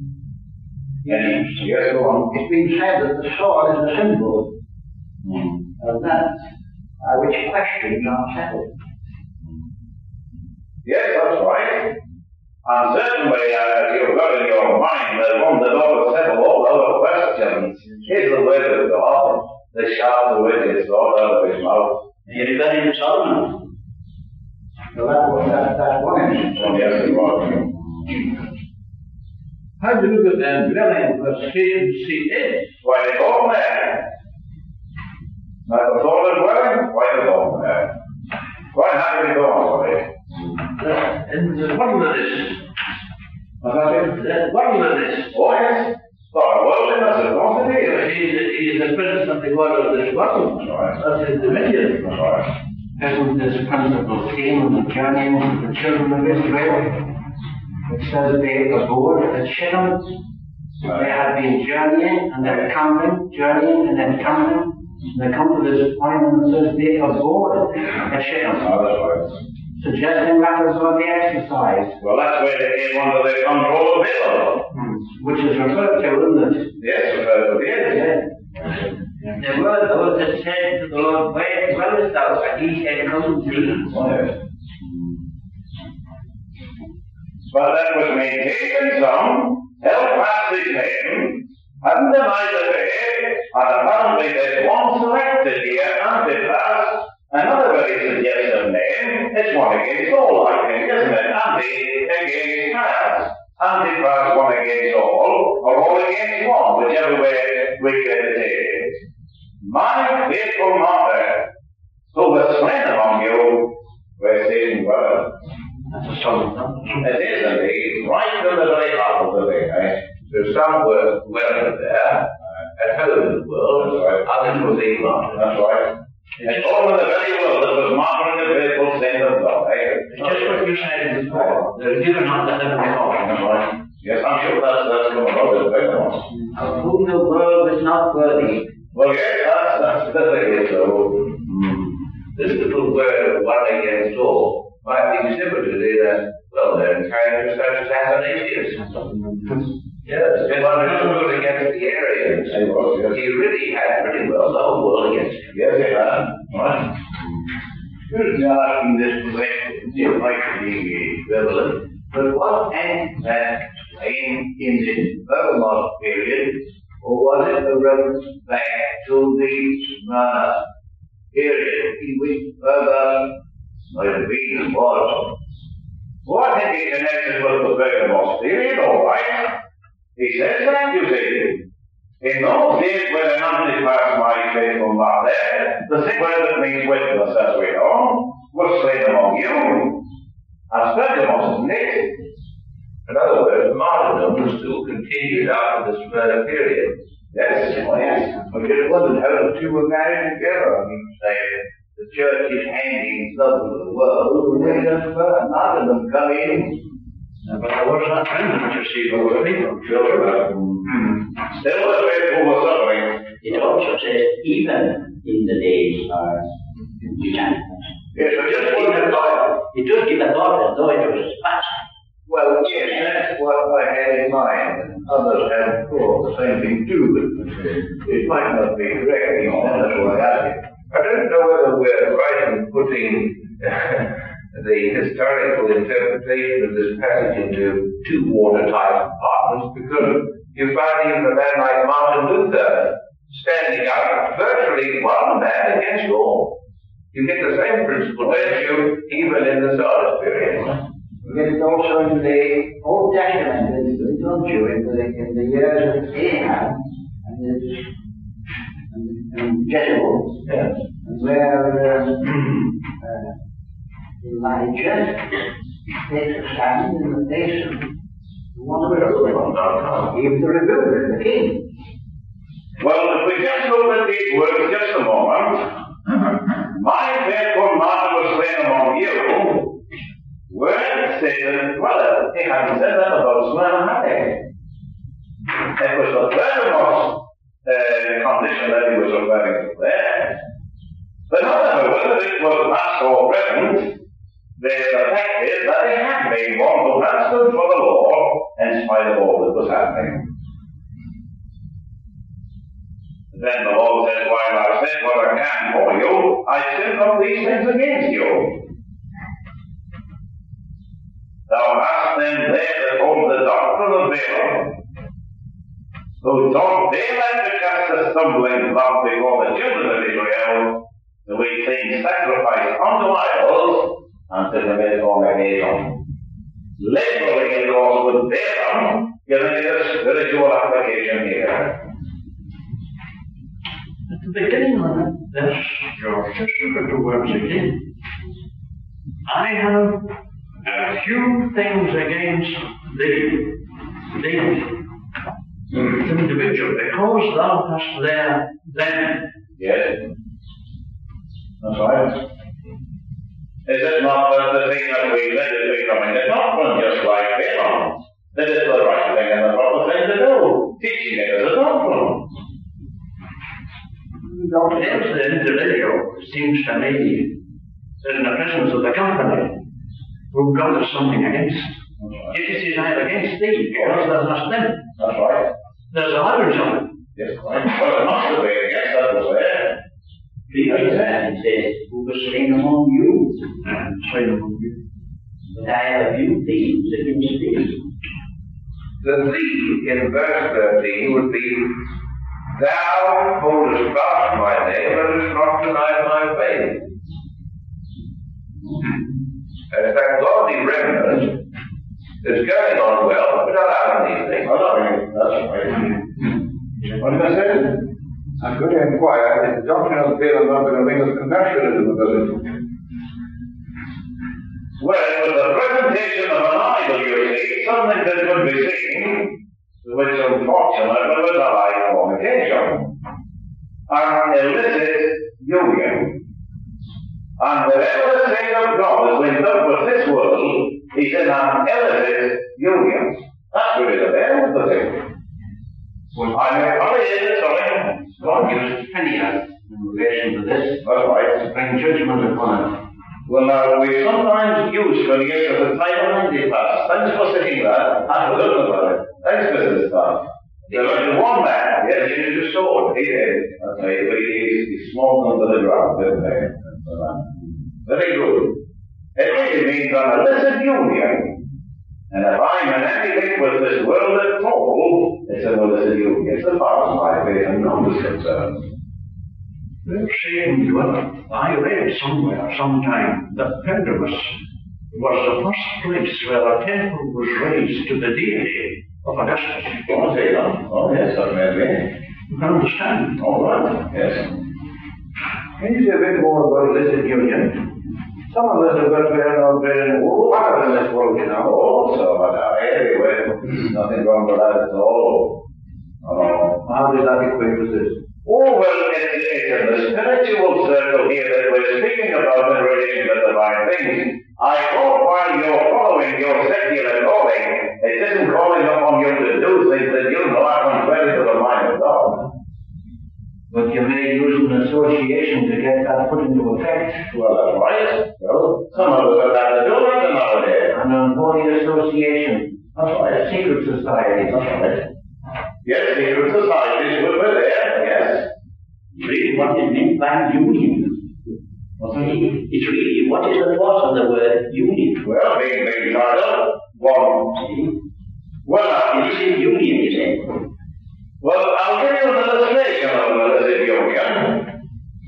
Yes, go on. It's been said that the sword is a symbol of that which questions are settled. Yes, that's right. And certainly, you've got in your mind that one that ought to settle all other questions is the word of God, the sharp two-edged sword out of His mouth. You're referring to Solomon? Well, that's one instance. Oh, yes, it was. How do you look at them dwelling where Satan's seat is? Why they go there? Not the soul is dwelling? Why they go there? Why have they gone away? In the wilderness. What's that? The wilderness. Oh, yes. For worldliness is what it is. He is the prince of the world of this world. That's right. That's his dominion. That's right. Isn't this principle seen in the journeying of the children of Israel? It says they abode at Shittim. They had been journeying and then camping, journeying and then camping. And they come to this point and it says they abode at Shittim. Oh, that's right. Suggesting that was what they exercised. Well, that's where they came under the control of Balaam. Which is referred to, isn't it? Yes, yes. Yeah. There were those that said to the Lord, where dwellest thou? And he said, come and see. Oh, yes. But that was maintained some, held fast his name, hadn't denied the faith, and apparently there's one selected here, Antipas, another very suggestive name. It's one against all, I think, isn't it? Anti against Pas. Antipas one against all, or all against one, whichever way we can take it. My faithful martyr, who was slain among you, where Satan dwelleth. That's a solid number. It is indeed, right in the very heart of the thing, eh? So some were well there, at home in the world, others were being martyred. That's right. It's all in the very world that was martyring the faithful saint of God, eh? It's just what you said before. They're given up the heavenly calling. That's right. Yes, I'm sure that's coming out of the big one. Of whom the world was not worthy. Well, yes, that's the thing, so. This little word, one against all, might be exhibited in in characters such as Athanasius. Yes, one who was against the Arians. He really had pretty well the whole world against him. Yes, he had. Right. You're asking this question, you might be relevant, but what end that in this Bergamo period, or was it a reference back to the Smyrna period in which Bergamo might have been and was? Well, I think he connects it with the Bergamos period, all right. He says that, you see. In those days when an Antipas, my faithful martyr, the same word that means witness, as we know, was slain among you. As Bergamos is naked. In other words, martyrdom still continued after the Smyrna period. Yes, oh yes. But it wasn't how the two were married together. I mean, say, the church is handing love to the world, and they just none of them come in. But there was that trend to see over people. Still the faithful were suffering. It also says, even in the days which I Yes, I just wanted to know. it does give a thought as though it was past. Well, yes, that's what I had in mind, and others have thought the same thing too, but it might not be correct, you know, that's why I asked you. I don't know whether we're right in putting the historical interpretation of this passage into two watertight compartments, because you find even a man like Martin Luther standing up virtually one man against all. You get the same principle, don't you, even in the Sardis period. We get it also in the Old Testament, don't you, in the years of Ahab and Jezebel, Yes. and where Elijah takes a stand in the face of the one who gave the rebuke, the king. Well, if we just look at these words just a moment, my faithful martyr was slain among you. Where Satan dwelleth. He hadn't said that about Smyrna, had he? It was the Bergamos condition that he was referring to there. But no matter whether it was past or present, the fact is that he had been one who had stood for the Lord in spite of all that was happening. Then the Lord says, while I said what I can for you, I said not these things against you. Thou hast them there that hold the doctrine of Balaam, who taught Balak to cast a stumbling block before the children of Israel, to make things sacrificed unto idols, and to commit fornication. Literally, of course, with Balaam, giving it a spiritual application here. At the beginning of this, George, just look at the words again. I have a few things against thee, individual, because thou hast there them. Yes. That's right. Is it not the thing that we read is becoming a doctrine, just like Balaam? That is the right thing and the proper thing to do. Teaching it as a doctrine. There's the individual, it seems to me, in the presence of the company, who God is something against. Jesus says, I am against thee, because thou hast them. That's right. There's allowance of it. Yes, right. Well, it must have been, yes, that was there. Previous that it says, who was slain among you? Slain among you. But I have a few things against thee. The thee in verse 13 would be, thou holdest fast my name, but hast not denied my faith. And it's that godly remnant that's going on well, but allowing these things. That's right. What did I say? I'm going to inquire if the doctrine of Balaam not going to bring us commercialism, does it? Well, with the presentation of an idol, you see, something that could be seen, which unfortunately was a like fornication, an illicit union. And wherever the Saint of God is linked up with this world, he's in an illicit union. That's really the name of the thing. Well, I may hurry in, sorry. God used Phineas in relation to this That's right. to bring judgment upon it. Well, now, we sometimes use Phineas as a time of Antipas. Thanks for saying that. I forgot about it. Thanks, Mr. Stark. There was one man, yes, he used a sword. He did. That's right, but he smote them to the ground, didn't he? Very good. It really means an illicit union. And if I'm in any link with this world at all, it's an illicit union. As far as my faith and God is concerned. They're saying, well, I read somewhere, sometime, that Pergamus was the first place where a temple was raised to the deity of Augustus. Oh, say that. Oh, yes, that may be. You can understand. All right, yes. Can you say a bit more about illicit union? Some of us have got been part in this world, you know. Also, but anyway, nothing wrong with that at all. How does that equate with this? Oh, well, it's in the spiritual circle here that we're speaking about in relation to divine things. I hope while you're following your secular calling, it isn't calling upon you to do things that you know are contrary to the mind of God. But you may use an association to get that put into effect. Well, that's right. Well, some of us have had to do that nowadays. An unholy association. That's right. A secret society. That's right. Yes, secret societies would be there, yes. Really, what is meant by union? It's really, what is the force of the word union? Well, being title, one. Well, It is union, you say. well, I'll give you an illustration of illicit union.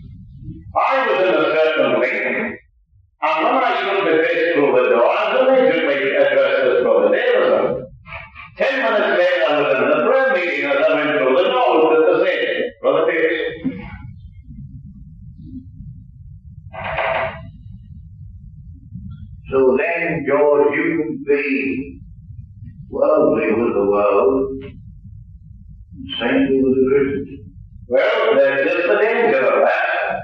I was in a certain link, and when I stood the face through the door, I immediately addressed this Brother Davison. 10 minutes later, I was in the prayer meeting as I went through the door, looked at the same. Brother Davison. So then, George, you can be worldly with the world, saintly with the Christians. Well, there's just the danger of that.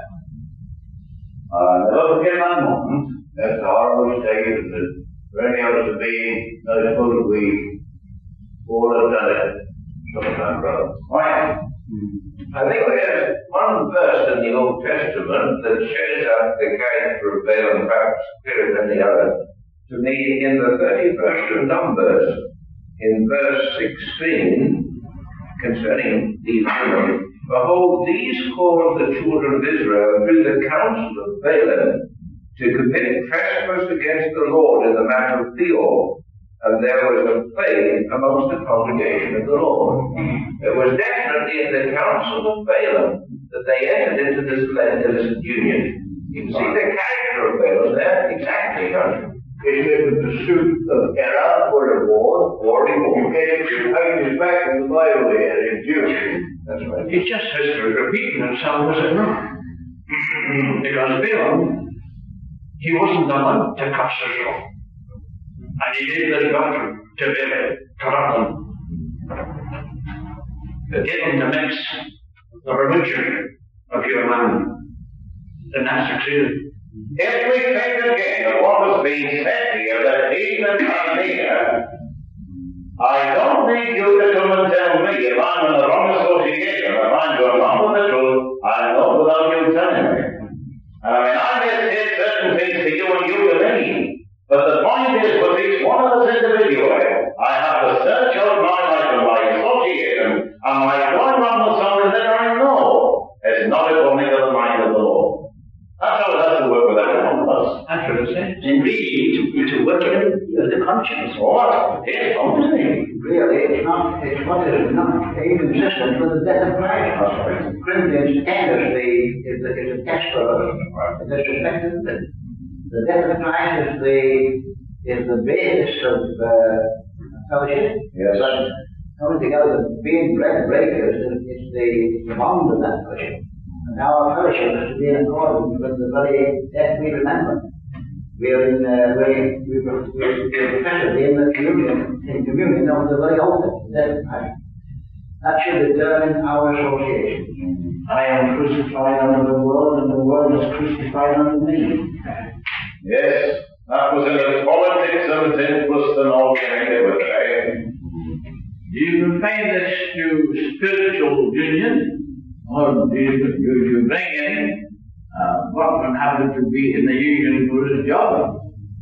Never forget that moment. That's a horrible state, isn't it? For any of us to be, I suppose we all have done it sometime, brother. Right. I think there's one verse in the Old Testament that shows up the character of Balaam, perhaps clearer than the other. To me, in the 31st of Numbers, in verse 16, concerning these women, behold, these caused the children of Israel through the counsel of Balaam to commit trespass against the Lord in the matter of Peor. And there was a plague amongst the congregation of the Lord. It was definitely in the counsel of Balaam that they entered into this illicit union. You can see the character of Balaam. Well, there, exactly. Is it the pursuit of error or reward? Or reward. You get it pages back in the Bible here in Jude. That's right. It's just history repeating itself, is it not? Because Balaam, he wasn't the one to curse Israel. And he did this doctrine to Balaam, corrupt them. To get them to mix the religion of your man. And that succeeded. If we think again of what has been said here, that he that come near, I don't need you to come and tell me if I'm in the wrong association, if I'm going on with the truth, I know without you telling me. I mean, I may say certain things to you and you to me, but the point is with each one of us individually, I have to search out my life and my association, and my going on with something that I know is not according to the mind of the Lord. That's how it has to work with every one of us. That's what it says. And really, it's working in the conscience. What? It's obviously. Really, it's what is not inconsistent with the death of Christ. Corinthians 10 is a text for us in this respect. The death of Christ is the basis of fellowship. Yes. But coming together, being bread breakers, is the bond of that fellowship. And our fellowship is to be in accordance with the very death we remember. We are in we profess to be in the communion of the very altar. That should determine our association. I am crucified unto the world, and the world is crucified unto me. Yes, that was in its politics and its interest and all connected with it, right? You can find this through spiritual union, or you bring in what can happen to be in the union for his job.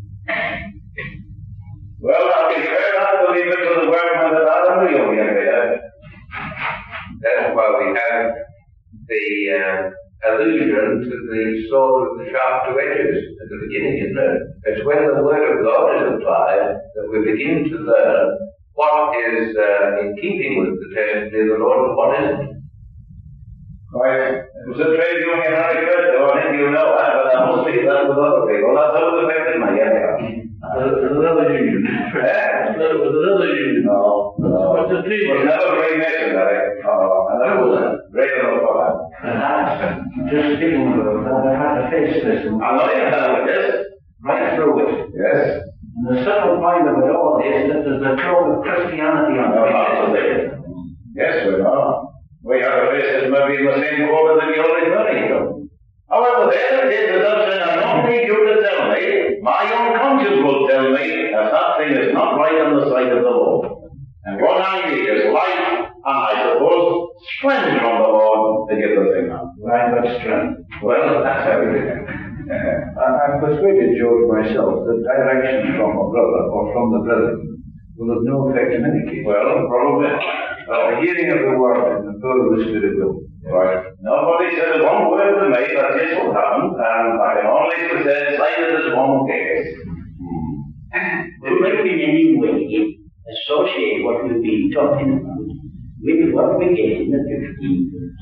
Well, I'll be fair, I believe it to the workmen that are in the union there. That's why we have the allusion to the sword with the sharp two edges at the beginning, isn't it? It's when the word of God is applied that we begin to learn what is in keeping with the testimony of the Lord and what isn't. Right. It was a trade union I referred to, I think you know that, but I must leave that with other people. That's how it affected me, yeah. Another union. It was another union. No. What's the trade? It was never Freemason, I never was great enough for that. Just speaking of that, I had to face this. I know you have this. Right through it. Yes. And the subtle point of it all is that there's a throw of Christianity on it. Yes, we are. We have a face that may be in the same quarter that you're referring to. However, there it is, as I'm saying, I don't need you to tell me. My own conscience will tell me that that thing is not right on the sight of the Lord. And what I need is life, and I suppose strength from the Lord to get the thing up. Right, but strength. Well, that's everything. I'm persuaded, George, myself, that directions from a brother or from the brethren will have no effect in any case. Well, probably. The hearing of the word and the power of the Spirit will. Right. Nobody said one word to me that this will happen, and I can only present cited as one case. Will we in any way associate what we've been talking about with what we get in the 15 verse?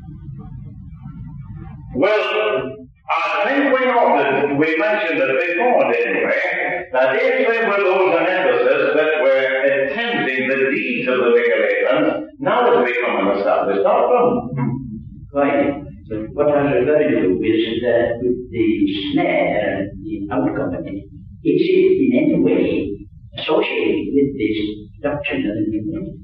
Well, I think we noted, we mentioned it before, didn't we? That if there were those in Ephesus that were attempting the deeds of the Nicolaitans, now it's become an established doctrine. Right. So what I was referring to is that with the snare and the outcome of it, is it in any way associated with this doctrine of the Nicolaitans?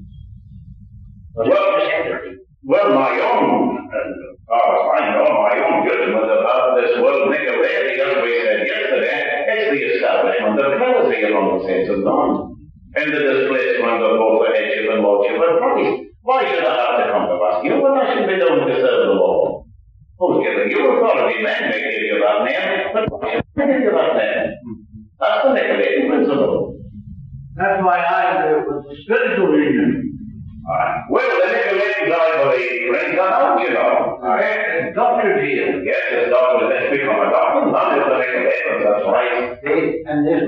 Well, my own, I know my own judgment about this word Nicolaitan, as we said yesterday, it's the establishment of clemency among the saints of God, and the displacement of both the headship and lordship of Christ. Why should I have to come to ask you what I should be doing to serve the Lord? Who's giving you authority? Men may give you that name, but why should I give you that name? That's the Nicolaitan principle. That's why I was spiritual union. Well, the Nicolaitans, I believe, bring that out, you know. It's doctrine here. Yes, it's doctrine. It's become a doctrine. That is the Nicolaitans, that's right.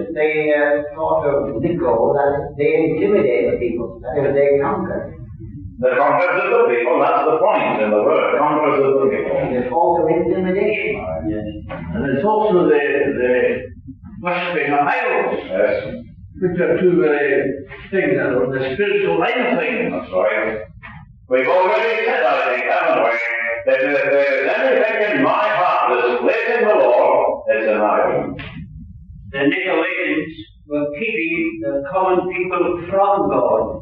They thought of Nico that they intimidate the people, that is, they conquer. The conquerors of the people, that's the point in the word, conquerors of the people. They fall to intimidation. And it's also the worshipping of idols. Yes, Which are two very things that are the spiritual line of things. that's right. We've already said, I think, haven't we, that if there is anything in my heart that's pleasing the Lord, it's an idol. The Nicolaitans were keeping the common people from God.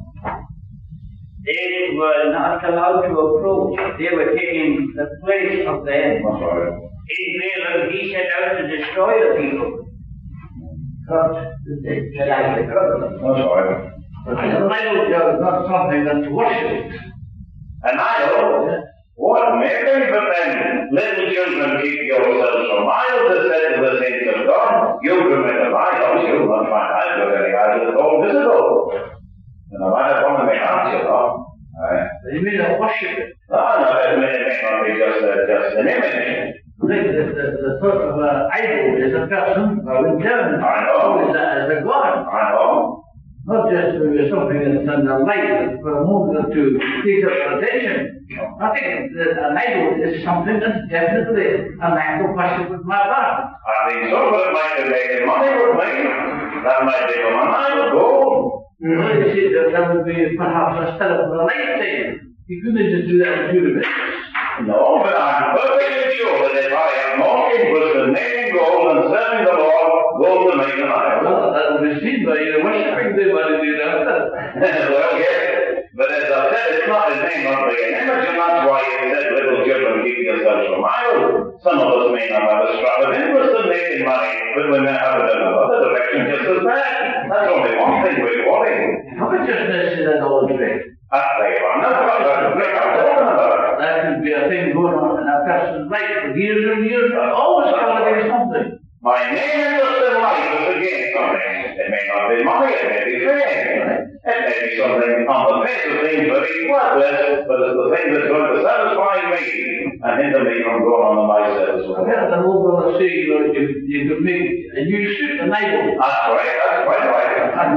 They were not allowed to approach. They were taking the place of them. That's right. In Balaam, he set out to destroy the people. Corrupt. They like the corrupt. That's right. But an idol is not something that's worshipped. An idol? What, maybe, but then little children, keep yourselves from idols, it said to the saints of God. You commit an idol, you'll not find idol any idol at all visible. And I might have one in my heart, you know. You mean to worship it? No, it may not be just an image. The sort of idol is a person bowing down. I know. As a god. I know. Not just something that's in the light for a moment or two to take up attention. I think that an idol is something that's definitely an act of worship with my heart. I think so, but it might be making money with me. That might be from an idol gold. You see, that would be perhaps a step for a lifetime. You couldn't just do that in a few minutes. No, but I'm perfectly sure that if I have more interest in making gold and serving the Lord, gold will make an idol. Well, that will be seen by your worshipping the body, you know. Well, yes. But as I said, it's not a name of the image, and that's why it said, little children, keep yourselves from idols. Some of us may not have a strong interest in making money, but we may have it in another direction just as bad. That's only one thing we're wanting. Covetousness is idolatry. That's the one. That's what I'm talking about. That could be a thing going on in a person's life for years and years, but always coveting something. My main interest in life is to gain something. It may not be money, it may be fame. It may be something on the face of things very worthless, but it's the thing that's going to satisfy me and hinder me from going on to myself. I heard an old brother say, you could make a new suit, an idol. That's right, that's quite right.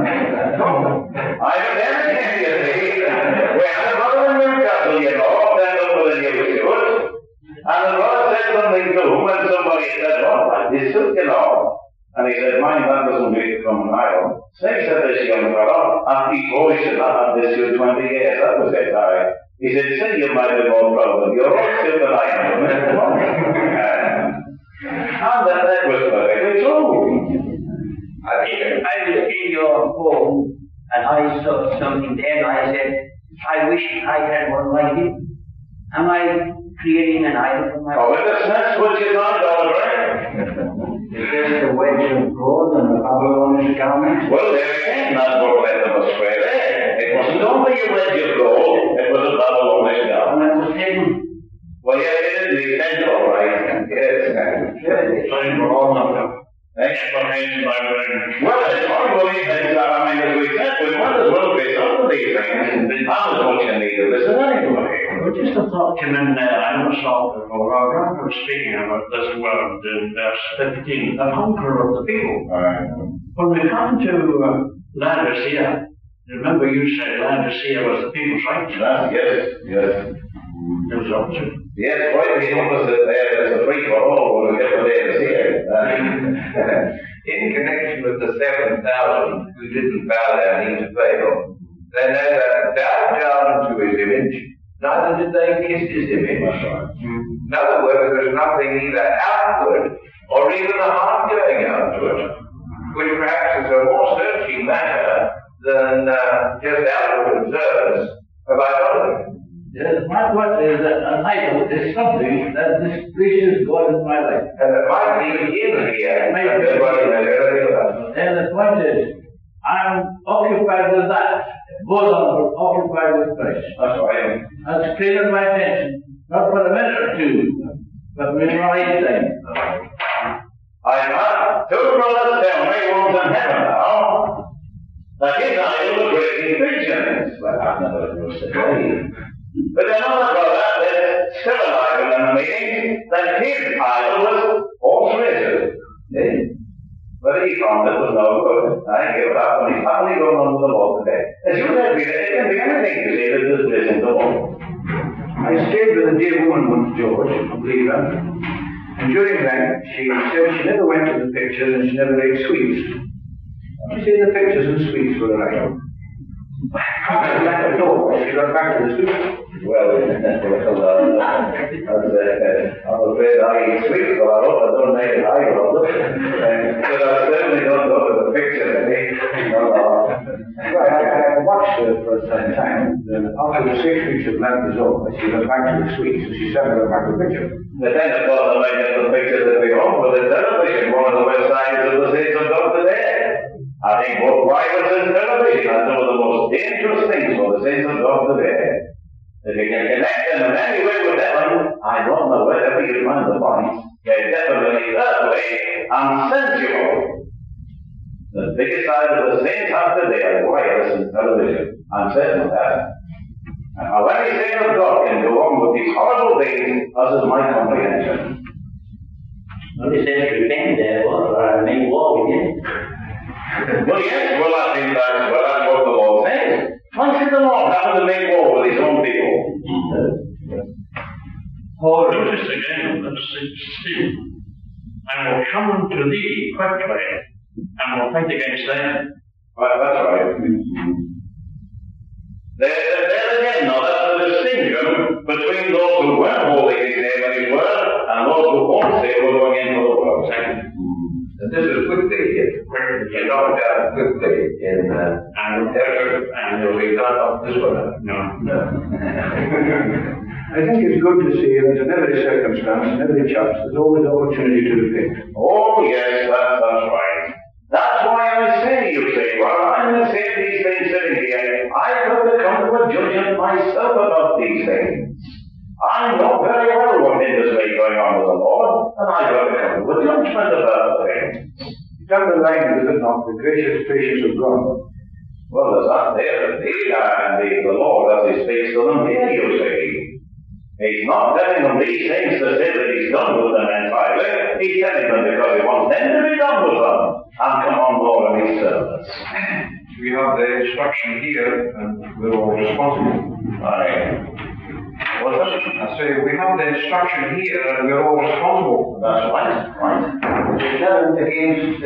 I have everything, you see. We had a brother in Newcastle, you know, stand up with a new suit. And the brother said something to him when somebody said, oh, this suit, you know. And he said, mind, that doesn't make it from an idol. So he said, this young fellow, and he always said, I've had this suit 20 years. That was it, all right. He said, say you might be more proud of your own suit than I am. And that was perfectly true. I was in your home and I saw something there and I said, I wish I had one like it. Am I creating an idol for myself? Oh, well, that's which is idolatry. Is this the wedge of gold and the Babylonish garment? Well, there again, that's what led them astray there. It wasn't only a wedge of gold, it was a Babylonish garment. And it was hidden. Well, yeah, it is the essential, all right. Yes. Time for all of them. Explanation by brain. Well, it's unbelievable things that, I mean, as we said, we might as well be some of these things. How much you need of this anyway? Well, just a thought came in there. I never saw it before. Our brother was speaking about this word in verse 15, the conqueror of the people. When we come to Laodicea, remember you said Laodicea was the people's right? Yes. It was opposite. Yes, quite the opposite there. There's a free for all when we get to Laodicea. In connection with the 7,000 who didn't bow their knee to Baal, they neither bowed down to his image, neither did they kiss his image. In other words, there's nothing either outward or even a heart going outward, which perhaps is a more searching matter than just outward observers of idolatry. Yes, my point is that an idol is something that displeases God in my life. And it might be in here. And the point is, I'm occupied with that. Both of them are occupied with Christ. That's right. That's cleared my attention, not for a minute or two, but in my lifetime. I have two brothers tell me, one's in heaven now, that his idol was breaking pigeons. Well, I've never used to believe. But another brother that's still alive in the meeting, that his idol was horse racing. But he found it was no good. I gave it up, and he's happily going on with the Lord today. As you said, Peter, it can be anything you say that is pleasing to the Lord. I stayed with a dear woman once, George, a believer, and during that she said she never went to the pictures and she never ate sweets. She said the pictures and sweets were right. I let her know. She got back to the sweets. Well, I'm afraid I eat sweets, but I hope I don't make it either of them. But I certainly don't go to the picture of me. Right, I watched her for some time. After the 6 weeks of lab was over, she went back to the sweets and she said to go back to the picture. But then, of course, I might get the pictures at the home with the television, one of the west sides of the Saints of God today. I think both Bibles and television are some of the most dangerous things for the Saints of God today. If you can connect them in any way with heaven, I don't know wherever you find the points. They're definitely earthly and sensual. The biggest side of the saints have today are wireless and television. I'm certain of that. And how any saint of God can go on with these horrible things, as is my comprehension. Well, it says repent, therefore, or I may war with you. Well, yes, well, I think that's what the Lord says. Why should the Lord happen to make war with his own people? Paul, notice again, verse 16. And will come to thee quickly, and will fight against them. Right, that's right. There again, now, that's the distinction between those who weren't holding his name and his word, and those who won't say we're going into the world. And this is quickly, you knocked down quickly in effort, and you'll be done off this one. No. I think it's good to see that in every circumstance, in every church, there's always opportunity to repent. Oh, yes, that's right. That's why I say, you say, well, I'm saying these things sitting here. I've got to come to a judgment myself about these things. I know very well what hinders me going on with the Lord, and I've got to come to a judgment about the things. Down the line, is it not, the gracious patience of God? Well, there's that there indeed, and the Lord, as he speaks to them here, you see. He's not telling them these things to say that he's done with them entirely. He's telling them because he wants them to be done with them and come on board in his service. We have the instruction here, and we're all responsible. What's that? I say, we have the instruction here, and we're all responsible. That's right. The challenge against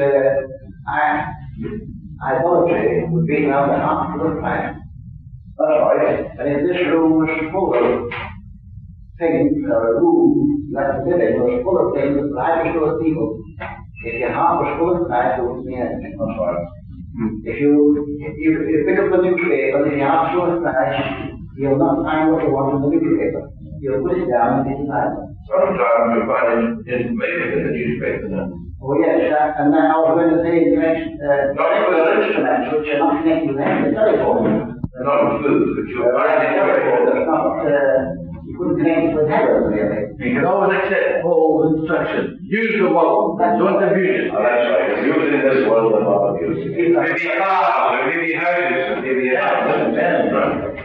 idolatry would be now the harmful of Christ. That's right. And if this room was full of things, or a room like the village was full of things that life is full of people, if your heart was full of Christ, it wouldn't be anything. That's right. If you pick up the newspaper, and if your heart's full of Christ, you'll not find what you want in the newspaper. You'll put it down and it's Bible. Sometimes you find information in the newspaper now. Oh yes, and then I was going to say instruments which are not connected with the telephone. They're not food, but you'll find in That's not, you couldn't connect it with heaven, really. You can always accept Paul's instruction. Use the world, don't abuse it. That's right. It's using this world and not abusing it. maybe cars, maybe houses, maybe houses.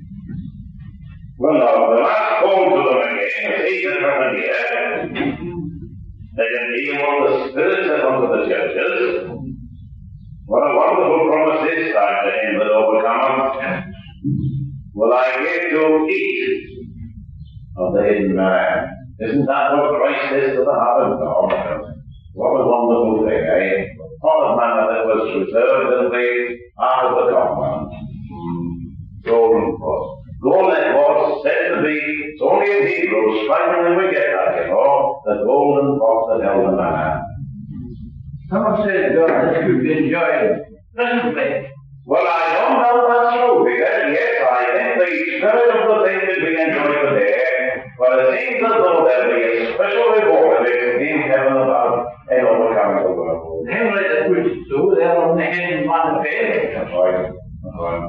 Well, now, the last call to them again is 800 years. They can deal what the Spirit says unto the churches. What a wonderful promise this time to him that overcometh. Will I give to eat of the hidden man? Isn't that what Christ says to the heart of God? What a wonderful thing, eh? Not a manner that was reserved in the heart of the common. Golden cross. Golden cross said to be, it's only in Hebrews, finally we get that, you know, the golden cross that held the manna. Someone said, God, this could be enjoyed. Listen to me. Well, I don't know if that's true, because yes, I think the spirit of the thing could be enjoyed today, but it seems as though there'll be a special reward of it in heaven about in overcoming the world. Them like the preach so, they're on the head and on the face. That's right. That's right.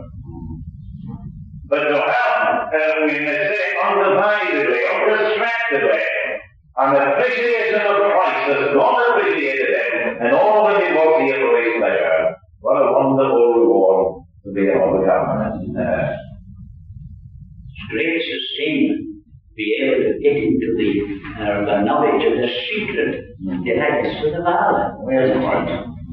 But to have, we may say, undividedly, undistractedly, an appreciation of Christ as God appreciated him, and all that he was here for his pleasure. What a wonderful reward to be an overcomer. It's great sustainment to be able to get into the knowledge of the secret delights of the Father. Where's the point?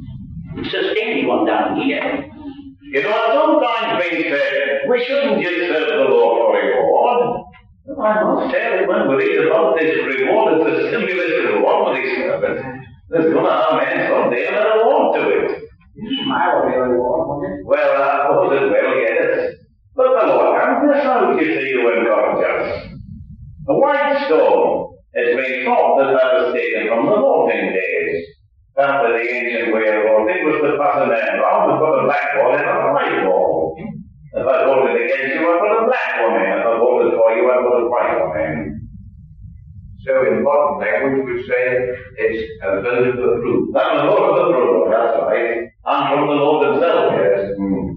It sustains one down here. You know, it's sometimes been said, we shouldn't just serve the Lord for reward. I must tell you, when we read about this reward, it's a stimulus reward with these servants. There's going to have men someday and a reward to it. You smile at the reward, won't it? Well, I suppose it will, yes. But the Lord comes this out, you see, you encourage. The white stone has been thought that was taken from the voting days. After the ancient way of voting was to pass a man round and put a black ball in a white ball. If I voted against you, I put a black one in. If I voted for you, I put a white one in. So in modern language we say it's a vote of approval. That's a vote of approval, that's right. And from the Lord himself, yes.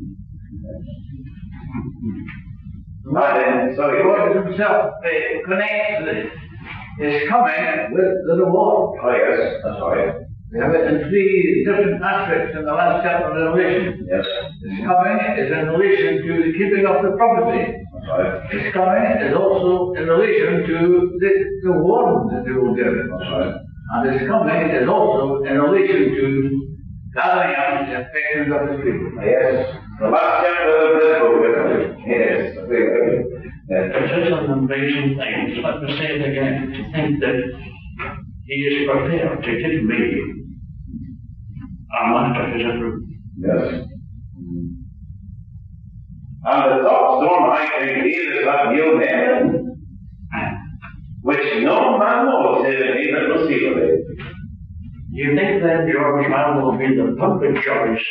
The Lord himself connects his coming with the reward. Oh yes, that's right. We have it in three different aspects in the last chapter of Revelation. Yes. His coming is in relation to the keeping of the prophecy. That's right. His coming is also in relation to the warning that they will give. That's right. And his coming is also in relation to gathering up the affections of his people. Yes. The last chapter of this book, isn't it? Yes. It is an amazing thing, let me say it again, to think that he is prepared to give me a mark of his approval. Yes. And the top stone I think here is that new heaven, which no man knows save he that will see it. You think then George man will be the public choice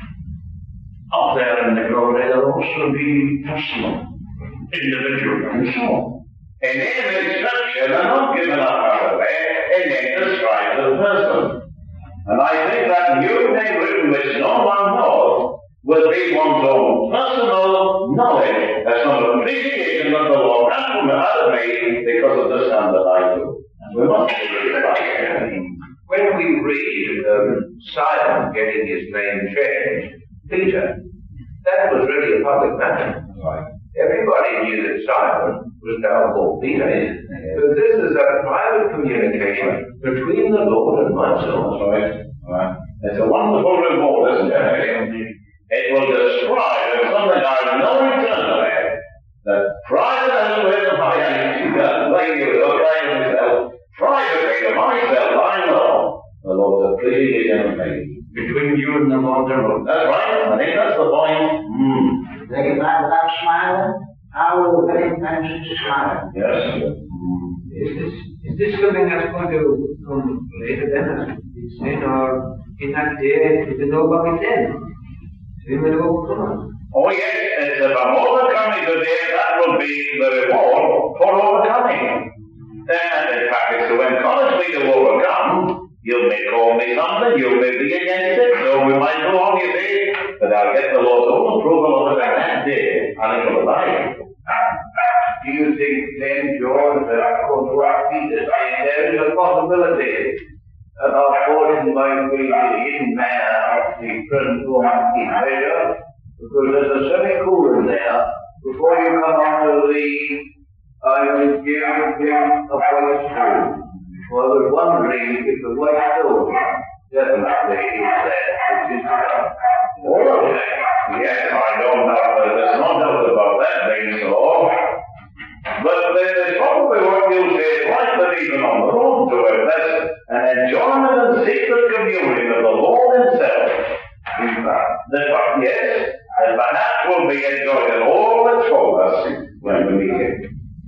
up there in the glory? There'll also be personal, individual, and so on. A name instruction are not given up out of there, a name describes a person. And I think that new name written which no one knows will be one's own personal knowledge, as some appreciation that the Lord has from out of me because of the standard I do. And we must be right. When we read Simon getting his name changed, Peter, that was really a public matter. Right. Everybody knew that Simon was now called Peter. So this is a private communication between the Lord and myself. Right. Right. It's a wonderful reward, isn't it? It will describe something I know eternally. That privately with like you will apply himself, privately to myself, I know the Lord's appreciation of me. Between you and the Lord, that's right. I think that's the point. They get back without smiling. How will the wedding friends smile? Yes. Is this something that's going to come later then, as it's saying, or in that day, is it overcoming then? We will overcome. Oh yes, it's about overcoming today. That will be the reward for overcoming. And in fact, it's to encourage me to overcome. You may call me something, you may be against it, so we might go on, you see, but I'll get the Lord's own approval of it on that day, and it will abide. Do you think then, George, that according to what Peter saying, there is a possibility that our fortune might be the hidden manner of the present Almighty measure, because there's a semicolon there, before you come on to the I will give him a white stone. Well, I was wondering if the white stone definitely is there, which is to come. Oh, yes, I don't have the